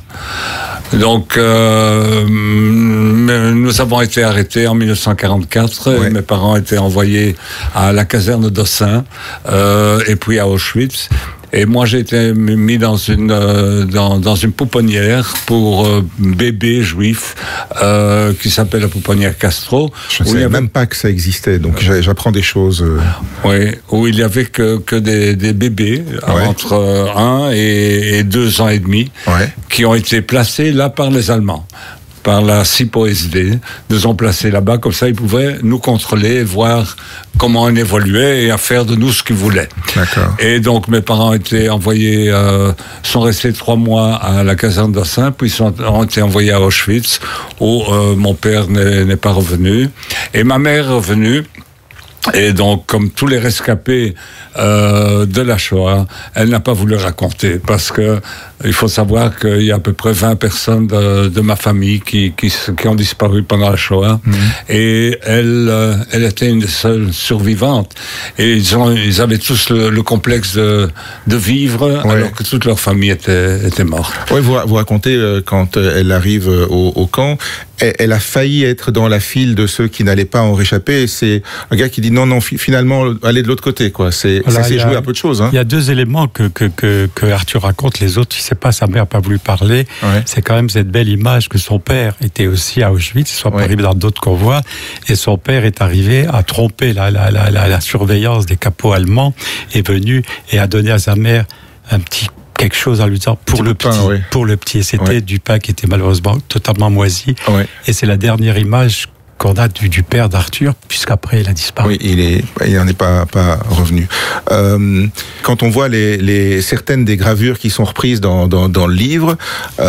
Donc, nous avons été arrêtés en 1944. Et mes parents étaient envoyés à la caserne d'Ossin et puis à Auschwitz. Et moi, j'ai été mis dans une pouponnière pour bébés juifs qui s'appelle la pouponnière Castro. Je ne savais même pas que ça existait, donc j'apprends des choses. Oui, où il y avait que des bébés entre 1 et 2 ans et demi qui ont été placés là par les Allemands. par la CIPO-SD, nous ont placés là-bas, comme ça ils pouvaient nous contrôler, voir comment on évoluait et à faire de nous ce qu'ils voulaient. D'accord. Et donc mes parents étaient envoyés, sont restés 3 mois à la caserne d'Ossin, puis ont été envoyés à Auschwitz, où mon père n'est pas revenu. Et ma mère est revenue. Et donc, comme tous les rescapés de la Shoah, elle n'a pas voulu raconter, parce que il faut savoir qu'il y a à peu près 20 personnes de ma famille qui ont disparu pendant la Shoah, et elle était une des seules survivantes. Et ils avaient tous le complexe de vivre, alors que toute leur famille était morte. Oui, vous racontez quand elle arrive au camp, elle a failli être dans la file de ceux qui n'allaient pas en réchapper. C'est un gars qui dit non, finalement, aller de l'autre côté, quoi. Ça s'est joué à peu de choses. Hein. Il y a 2 éléments que Arthur raconte. Les autres, il ne sait pas, sa mère n'a pas voulu parler. Ouais. C'est quand même cette belle image que son père était aussi à Auschwitz, il soit pas arrivé dans d'autres convois, et son père est arrivé à tromper la surveillance des capots allemands, est venu et a donné à sa mère un petit quelque chose en lui disant pour le petit. Et c'était du pain qui était malheureusement totalement moisi. Ouais. Et c'est la dernière image qu'on a du père d'Arthur, puisqu'après il a disparu. Oui, il n'en est pas revenu. Quand on voit certaines des gravures qui sont reprises dans le livre,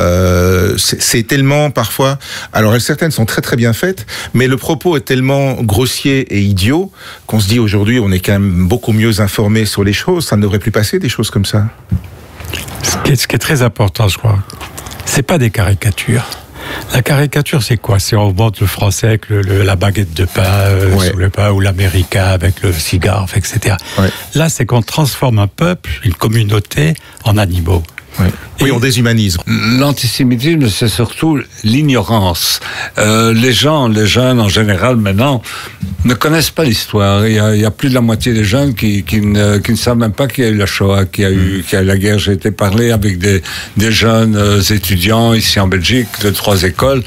c'est tellement parfois. Alors certaines sont très très bien faites, mais le propos est tellement grossier et idiot qu'on se dit aujourd'hui on est quand même beaucoup mieux informé sur les choses. Ça ne devrait plus passer des choses comme ça. Ce qui est très important, je crois, c'est pas des caricatures. La caricature, c'est quoi? C'est on montre le français avec la baguette de pain sous le pain, ou l'américain avec le cigare, etc. Ouais. Là, c'est qu'on transforme un peuple, une communauté, en animaux. Ouais. Oui, on déshumanise. L'antisémitisme, c'est surtout l'ignorance. Les jeunes en général maintenant ne connaissent pas l'histoire. Il y a plus de la moitié des jeunes qui ne savent même pas qu'il y a eu la Shoah, qu'il y a eu la guerre. J'ai été parler avec des jeunes étudiants ici en Belgique de 3 écoles.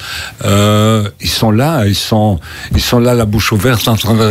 Ils sont là, la bouche ouverte, en train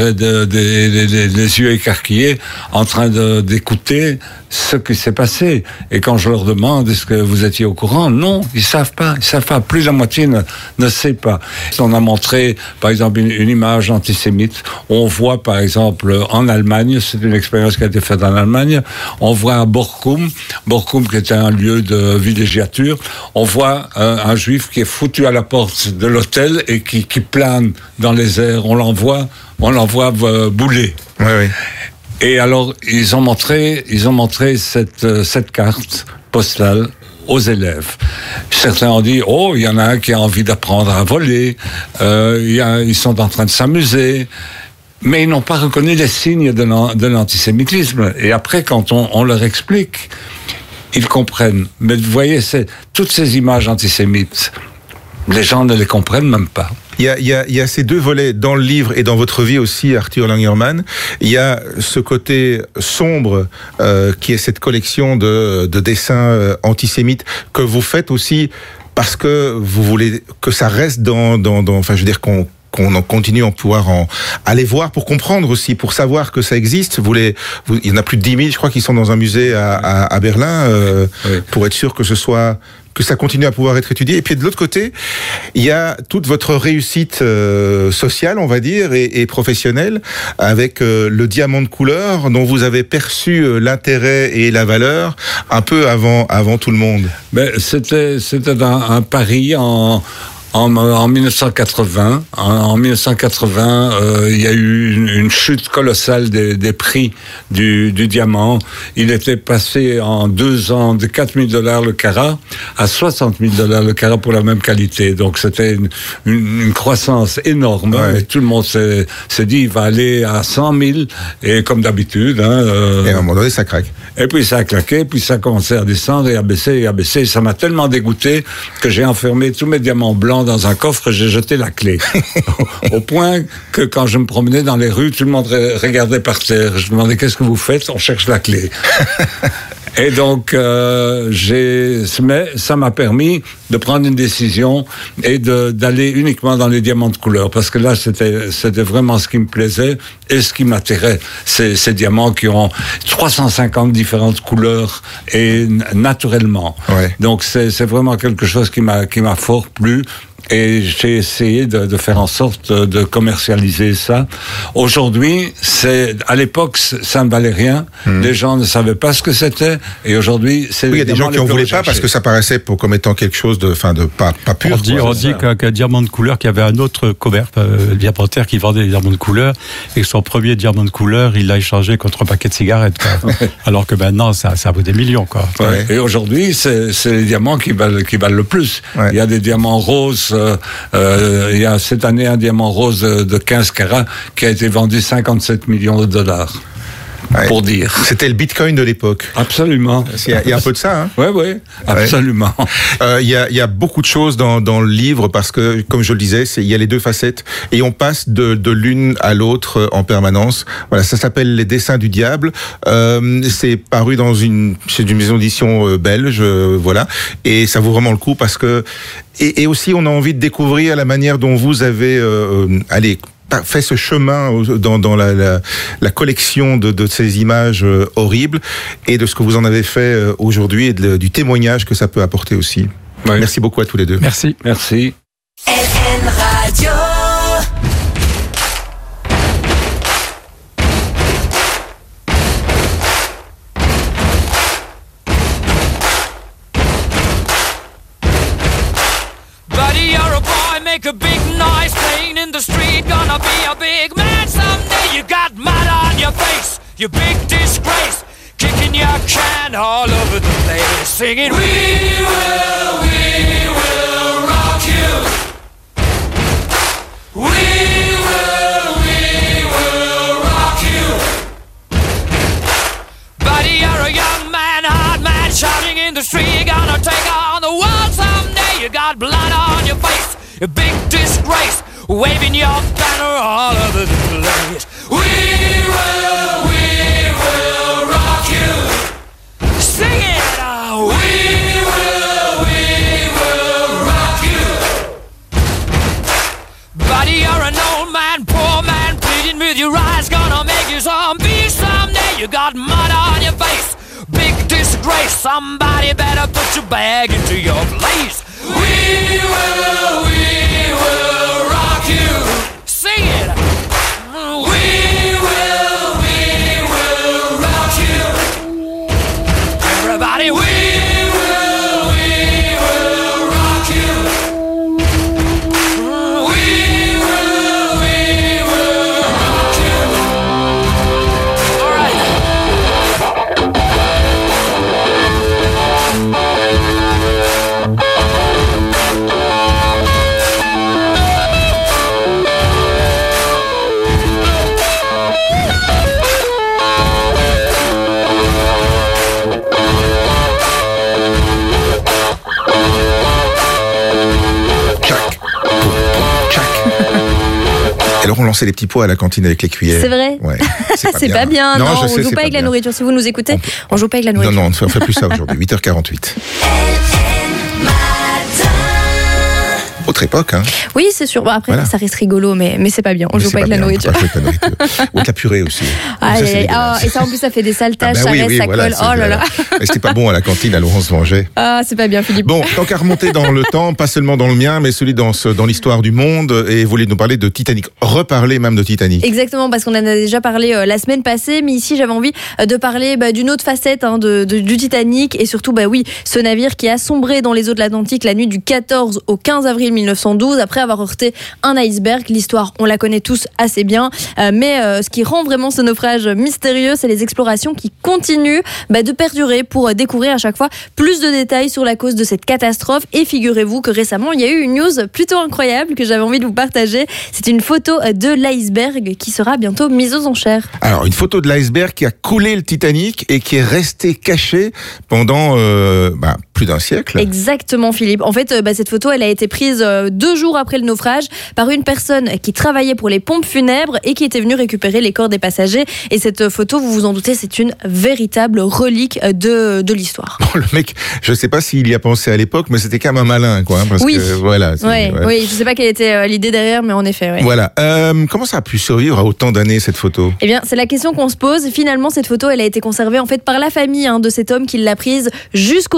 les yeux écarquillés, en train d'écouter ce qui s'est passé. Et quand je leur demande est-ce que vous étiez au courant, non, ils savent pas. Plus de la moitié ne sait pas. On a montré, par exemple, une image antisémite. On voit, par exemple, en Allemagne, c'est une expérience qui a été faite en Allemagne, on voit à Borkum qui était un lieu de villégiature, on voit un juif qui est foutu à la porte de l'hôtel et qui plane dans les airs. On l'envoie bouler. Oui, oui. Et alors, ils ont montré cette carte postale aux élèves. Certains ont dit, il y en a un qui a envie d'apprendre à voler, ils sont en train de s'amuser, mais ils n'ont pas reconnu les signes de l'antisémitisme. Et après, quand on leur explique, ils comprennent. Mais vous voyez, toutes ces images antisémites, les gens ne les comprennent même pas. Il y a ces 2 volets dans le livre et dans votre vie aussi, Arthur Langermann. Il y a ce côté sombre qui est cette collection de dessins antisémites que vous faites aussi parce que vous voulez que ça reste enfin, je veux dire qu'on continue à pouvoir aller voir pour comprendre aussi, pour savoir que ça existe. Il y en a plus de 10 000, je crois, qui sont dans un musée à Berlin, pour être sûr que ça continue à pouvoir être étudié. Et puis de l'autre côté, il y a toute votre réussite sociale, on va dire, et professionnelle, avec le diamant de couleur, dont vous avez perçu l'intérêt et la valeur un peu avant tout le monde. Mais c'était un pari en 1980. En 1980, il y a eu une chute colossale des prix du diamant. Il était passé en 2 ans de $4,000 le carat à $60,000 le carat pour la même qualité. Donc c'était une croissance énorme. Ouais. Et tout le monde s'est dit, il va aller à 100 000. Et comme d'habitude... et à un moment donné, ça craque. Et puis ça a claqué, puis ça a commencé à descendre et à baisser. Ça m'a tellement dégoûté que j'ai enfermé tous mes diamants blancs dans un coffre, j'ai jeté la clé. Au point que quand je me promenais dans les rues, tout le monde regardait par terre. Je me demandais, qu'est-ce que vous faites? On cherche la clé. Et donc, ça m'a permis de prendre une décision et d'aller uniquement dans les diamants de couleur. Parce que là, c'était vraiment ce qui me plaisait et ce qui m'attirait. Ces diamants qui ont 350 différentes couleurs et naturellement. Ouais. Donc, c'est vraiment quelque chose qui m'a fort plu. Et j'ai essayé de faire en sorte de commercialiser ça. Aujourd'hui, à l'époque, ça ne valait rien. Les gens ne savaient pas ce que c'était. Et aujourd'hui, c'est il y a des gens qui en voulaient pas parce que ça paraissait comme étant quelque chose de pas pur. On dit qu'un diamant de couleur, qu'il y avait un autre commerce, diamantaire, qui vendait des diamants de couleur, et que son premier diamant de couleur, il l'a échangé contre un paquet de cigarettes, quoi. Alors que maintenant, ça vaut des millions, quoi. Ouais. Et aujourd'hui, c'est les diamants qui valent le plus. Ouais. Il y a des diamants roses. Il y a cette année un diamant rose de 15 carats qui a été vendu 57 millions de dollars. Ouais. Pour dire. C'était le Bitcoin de l'époque. Absolument. Il y a un peu de ça, hein. Oui, absolument. Il y a beaucoup de choses dans le livre parce que, comme je le disais, il y a les deux facettes et on passe de l'une à l'autre en permanence. Voilà, ça s'appelle Les Dessins du Diable. C'est paru chez une maison d'édition belge, voilà. Et ça vaut vraiment le coup parce que, et aussi on a envie de découvrir la manière dont vous avez, fait ce chemin dans la collection de ces images horribles et de ce que vous en avez fait aujourd'hui et du témoignage que ça peut apporter aussi. Ouais. Merci beaucoup à tous les deux. Merci. Merci. LN Radio. Buddy, you're a boy, make a big noise playing in the street. Gonna be a big man someday. You got mud on your face, you big disgrace. Kicking your can all over the place, singing, we will rock you. We will rock you. Buddy, you're a young man, hard man, shouting in the street. You're gonna take on the world someday. You got blood on your face, a big disgrace, waving your banner all over the place. We will rock you. Sing it! We will rock you. Buddy, you're an old man, poor man, pleading with your eyes, gonna make you zombie someday. You got mud on your face, big disgrace. Somebody better put your bag into your place. We will rock you. Sing it. We will rock you. Everybody, we will rock you. We will rock you. All right. Alors on lançait les petits pois à la cantine avec les cuillères. C'est vrai. Ouais. C'est pas bien. Non, je sais, on joue pas avec la nourriture. Si vous nous écoutez, on joue pas avec la nourriture. Non, on ne fait plus ça aujourd'hui. 8h48. Autre époque, hein. Oui, c'est sûr. Bon, après, Voilà. ça reste rigolo, mais c'est pas bien. On joue pas avec la nourriture. Ou avec la purée aussi. Et ça, en plus, ça fait des sales taches, ça oui, reste, ça voilà, colle. Oh là là. Et c'était pas bon à la cantine, alors on se vengeait. Ah, c'est pas bien, Philippe. Bon, tant qu'à remonter dans le temps, pas seulement dans le mien, mais celui dans l'histoire du monde, et vous voulez nous parler de Titanic, reparler même de Titanic. Exactement, parce qu'on en a déjà parlé la semaine passée, mais ici j'avais envie de parler d'une autre facette du Titanic, et surtout, ce navire qui a sombré dans les eaux de l'Atlantique la nuit du 14 au 15 avril 1912, après avoir heurté un iceberg. L'histoire, on la connaît tous assez bien, mais ce qui rend vraiment ce naufrage mystérieux, c'est les explorations qui continuent de perdurer pour découvrir à chaque fois plus de détails sur la cause de cette catastrophe. Et figurez-vous que récemment, il y a eu une news plutôt incroyable que j'avais envie de vous partager. C'est une photo de l'iceberg qui sera bientôt mise aux enchères. Alors, une photo de l'iceberg qui a coulé le Titanic et qui est resté caché pendant plus d'un siècle. Exactement, Philippe. En fait, cette photo, elle a été prise 2 jours après le naufrage par une personne qui travaillait pour les pompes funèbres et qui était venue récupérer les corps des passagers. Et cette photo, vous vous en doutez, c'est une véritable relique de l'histoire. Bon, le mec, je sais pas s'il y a pensé à l'époque, mais c'était quand même un malin, quoi. Parce oui. Que, voilà. Oui, je sais pas quelle était l'idée derrière, mais en effet, oui. Voilà. Comment ça a pu survivre à autant d'années, cette photo ? Eh bien, c'est la question qu'on se pose. Finalement, cette photo, elle a été conservée en fait par la famille de cet homme qui l'a prise jusqu'aux années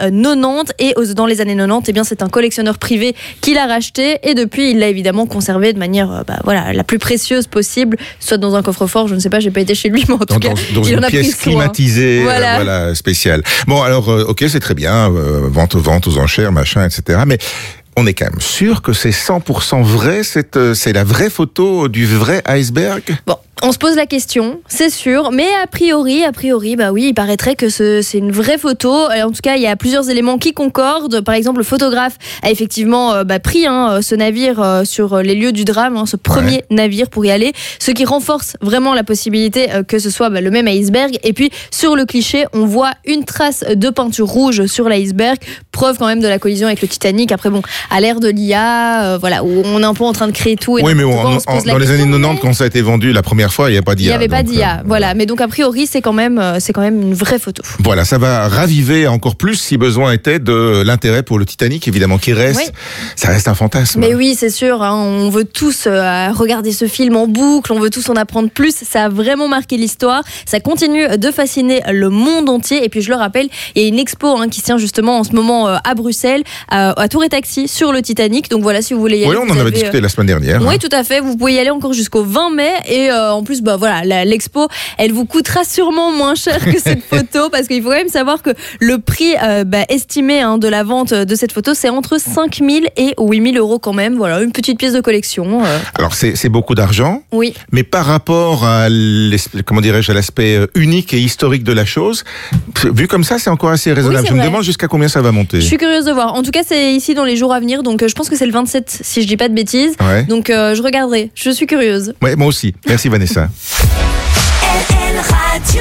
90 et dans les années 90, eh bien, c'est un collectionneur privé qui l'a racheté et depuis, il l'a évidemment conservé de manière la plus précieuse possible, soit dans un coffre-fort, je ne sais pas, j'ai pas été chez lui, mais en tout cas, dans il une en a pièce pris soin. climatisée, Voilà. spéciale. Bon, alors, ok, c'est très bien, vente aux enchères, machin, etc. Mais on est quand même sûr que c'est 100% vrai, c'est la vraie photo du vrai iceberg? Bon, on se pose la question, c'est sûr, mais a priori, bah oui, il paraîtrait que c'est une vraie photo. En tout cas, il y a plusieurs éléments qui concordent. Par exemple, le photographe a effectivement pris ce navire sur les lieux du drame, ce premier navire pour y aller, ce qui renforce vraiment la possibilité que ce soit le même iceberg. Et puis, sur le cliché, on voit une trace de peinture rouge sur l'iceberg, preuve quand même de la collision avec le Titanic. Après, bon, à l'ère de l'IA, où on est un peu en train de créer tout. Et oui, mais dans les années 90, quand ça a été vendu la première fois, il n'y a pas d'IA. Il n'y avait pas d'IA, voilà. Mais donc, a priori, c'est quand même une vraie photo. Voilà, ça va raviver encore plus, si besoin était, de l'intérêt pour le Titanic, évidemment, qui reste. Oui. Ça reste un fantasme. Mais oui, c'est sûr. On veut tous regarder ce film en boucle, on veut tous en apprendre plus. Ça a vraiment marqué l'histoire. Ça continue de fasciner le monde entier. Et puis, je le rappelle, il y a une expo qui se tient justement en ce moment à Bruxelles, à Tour et Taxi, sur le Titanic. Donc voilà, si vous voulez y aller. Oui, on en avait discuté la semaine dernière. Oui, tout à fait. Vous pouvez y aller encore jusqu'au 20 mai. Et en plus, l'expo, elle vous coûtera sûrement moins cher que cette photo, parce qu'il faut quand même savoir que le prix estimé de la vente de cette photo, c'est entre 5 000 et 8 000 euros quand même. Voilà, une petite pièce de collection. Alors, c'est beaucoup d'argent. Oui. Mais par rapport à l'aspect unique et historique de la chose, vu comme ça, c'est encore assez raisonnable. Oui, je me demande jusqu'à combien ça va monter. Je suis curieuse de voir. En tout cas, c'est ici dans les jours à venir, donc je pense que c'est le 27, si je dis pas de bêtises. Ouais. Donc je regarderai. Je suis curieuse. Ouais, moi aussi. Merci Vanessa. LN Radio.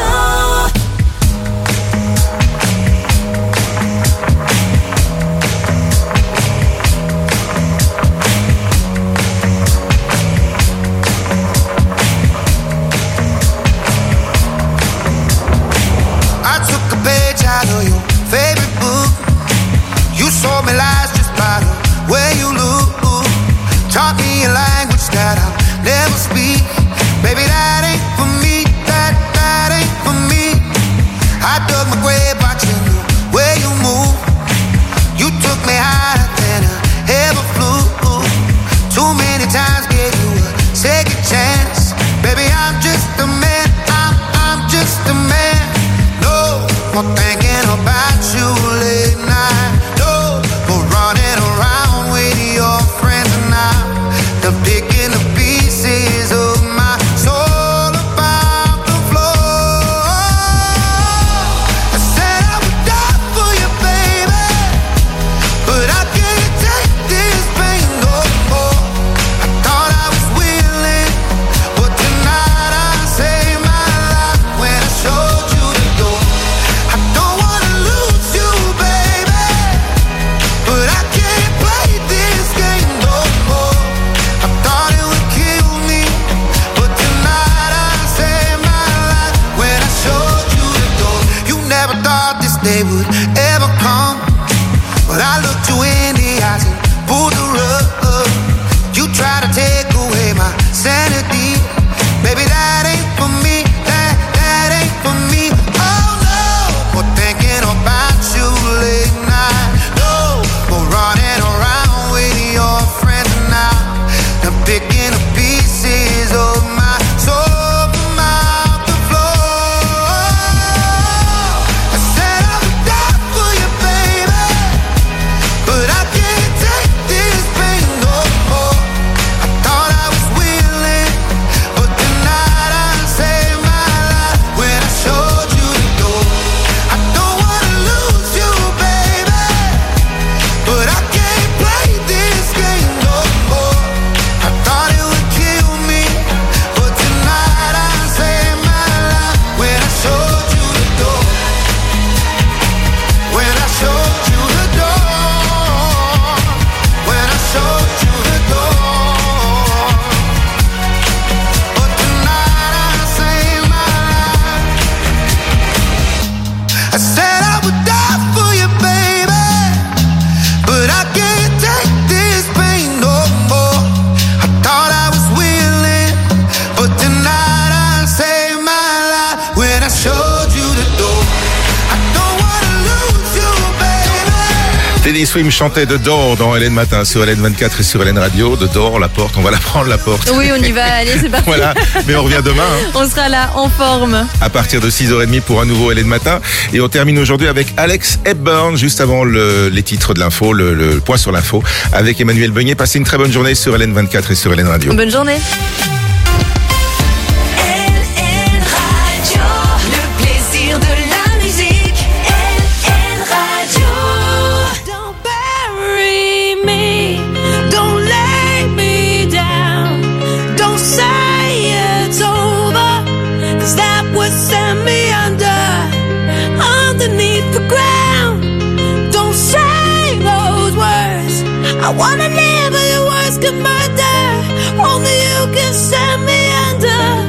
I took a page out of your favorite book. You sold me lies just by the way you look. Taught me a language that I'll never speak. Baby, that ain't for me. That ain't for me. I dug my grave watching the way you move. You took me higher than I ever flew. Too many times gave you a second chance. Baby, I'm just a man. I'm just a man. No more thinking about you late night. No more running around with your friends and I'm picking the pieces of my soul about the floor. I said I would die for you, baby, but I can't take this pain no more. I thought I was willing, but tonight I saved my life when I showed you the door. I don't wanna lose you, baby, but I can't play this game no more. I thought it would kill me, but tonight I saved my life when I showed you the door. You never thought this day would ever come, but I looked you in the eyes and pulled the rug. You tried to take away my sanity. Baby, that ain't for me. That ain't for me. Oh no, more thinking about you late night. No, more running around with your friends and I'm picking the pieces of my soul from out the floor. I said I would die for you, baby, but I can't take this pain no more. I thought I was willing, but tonight I saved my life when I showed you the door. I don't wanna lose you, baby, but I can't play this game no more. I thought it would kill me, but tonight I saved my life when I showed you the door. When I showed you the door. When I showed you the door. But tonight I saved my life. I said I would die for you, baby, but I can't take this pain no more. I thought I was willing, but tonight I saved my life when I showed you the door. I don't wanna lose you, baby, Teddy Swims chantait The Door dans Hélène Matin sur Hélène 24 et sur Hélène Radio. The Door, la porte, on va la prendre la porte. Oui, on y va, allez, c'est parti. Voilà, mais on revient demain. On sera là en forme. À partir de 6h30 pour un nouveau Hélène Matin. Et on termine aujourd'hui avec Alex Hepburn, juste avant les titres de l'info, le point sur l'info, avec Emmanuel Beugnet. Passez une très bonne journée sur Hélène 24 et sur Hélène Radio. Bonne journée. I wanna live, but your words could murder. Only you can send me under.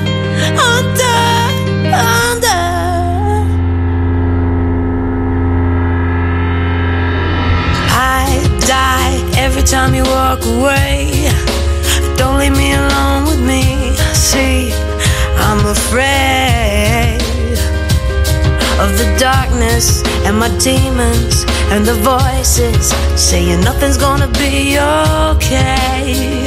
I die every time you walk away. Don't leave me alone with me. See, I'm afraid of the darkness and my demons and the voices saying nothing's gonna be okay.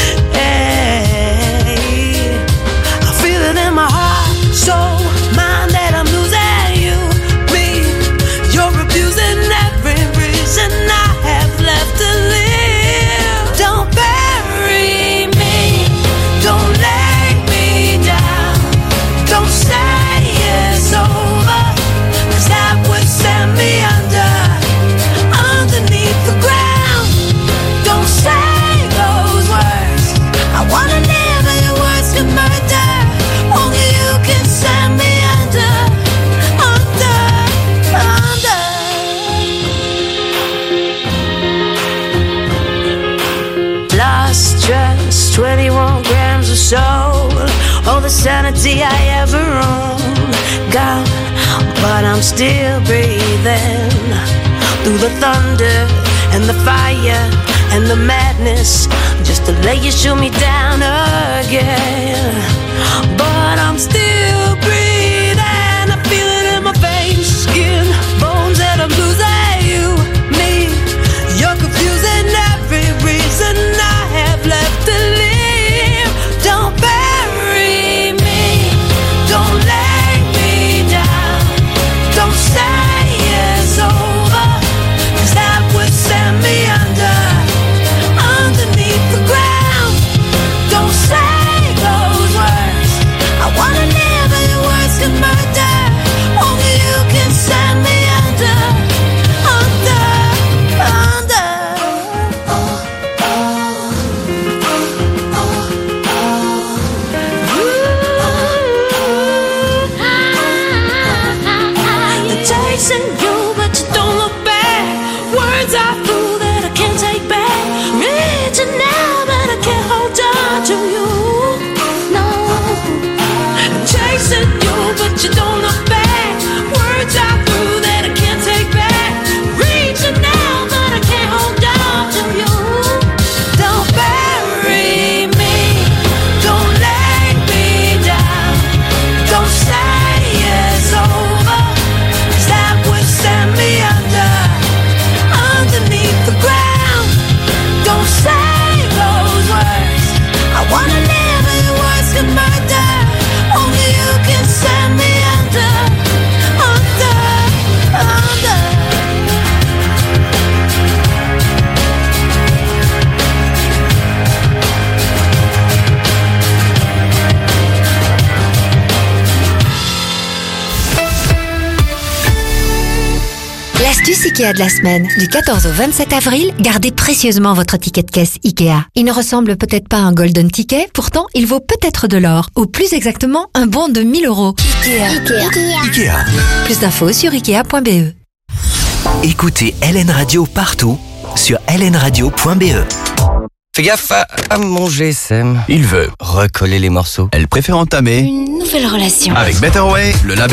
Hey, I feel it in my heart, soul, mind that I'm losing you, me. You're abusing every reason I have left to live. Don't bury me, don't lay me down, don't say it's over, 'cause that would send me underneath the ground. Don't say those words. I wanna live, but your words could murder. Only you can send me under. Lost trust, 21 grams of soul, all the sanity I ever owned, gone, but I'm still breathing. Through the thunder and the fire and the madness, just to lay you, shoot me down again. But I'm still breathing. I feel it in my veins, skin, bones, and I'm losing you, me. You're confusing every reason I have left to live. Don't bury me, don't lay me down, don't say it's over, 'cause that would send me underneath the ground. Don't say those words. I wanna live, but your words could murder. Only you can send me under. You're chasing you, but you don't look back. Words are food that I can't take back. Reaching now, but I can't hold on to you. No. Chasing you, but you don't look back. Words are food that I can't take back. Reaching now, but I can't hold on to you. Don't bury me, don't lay me down, don't say it's over, 'cause that would send me underneath the ground. Don't say those words. I wanna live, but your words could murder. Only you can send me under. L'astuce Ikea de la semaine. Du 14 au 27 avril, gardez précieusement votre ticket de caisse Ikea. Il ne ressemble peut-être pas à un golden ticket, pourtant il vaut peut-être de l'or. Ou plus exactement, un bon de 1 000 €. Ikea. Plus d'infos sur ikea.be. Écoutez Hélène Radio partout sur hélèneradio.be. Fais gaffe à mon GSM. Il veut recoller les morceaux. Elle préfère entamer Une nouvelle relation. avec Betterway, le label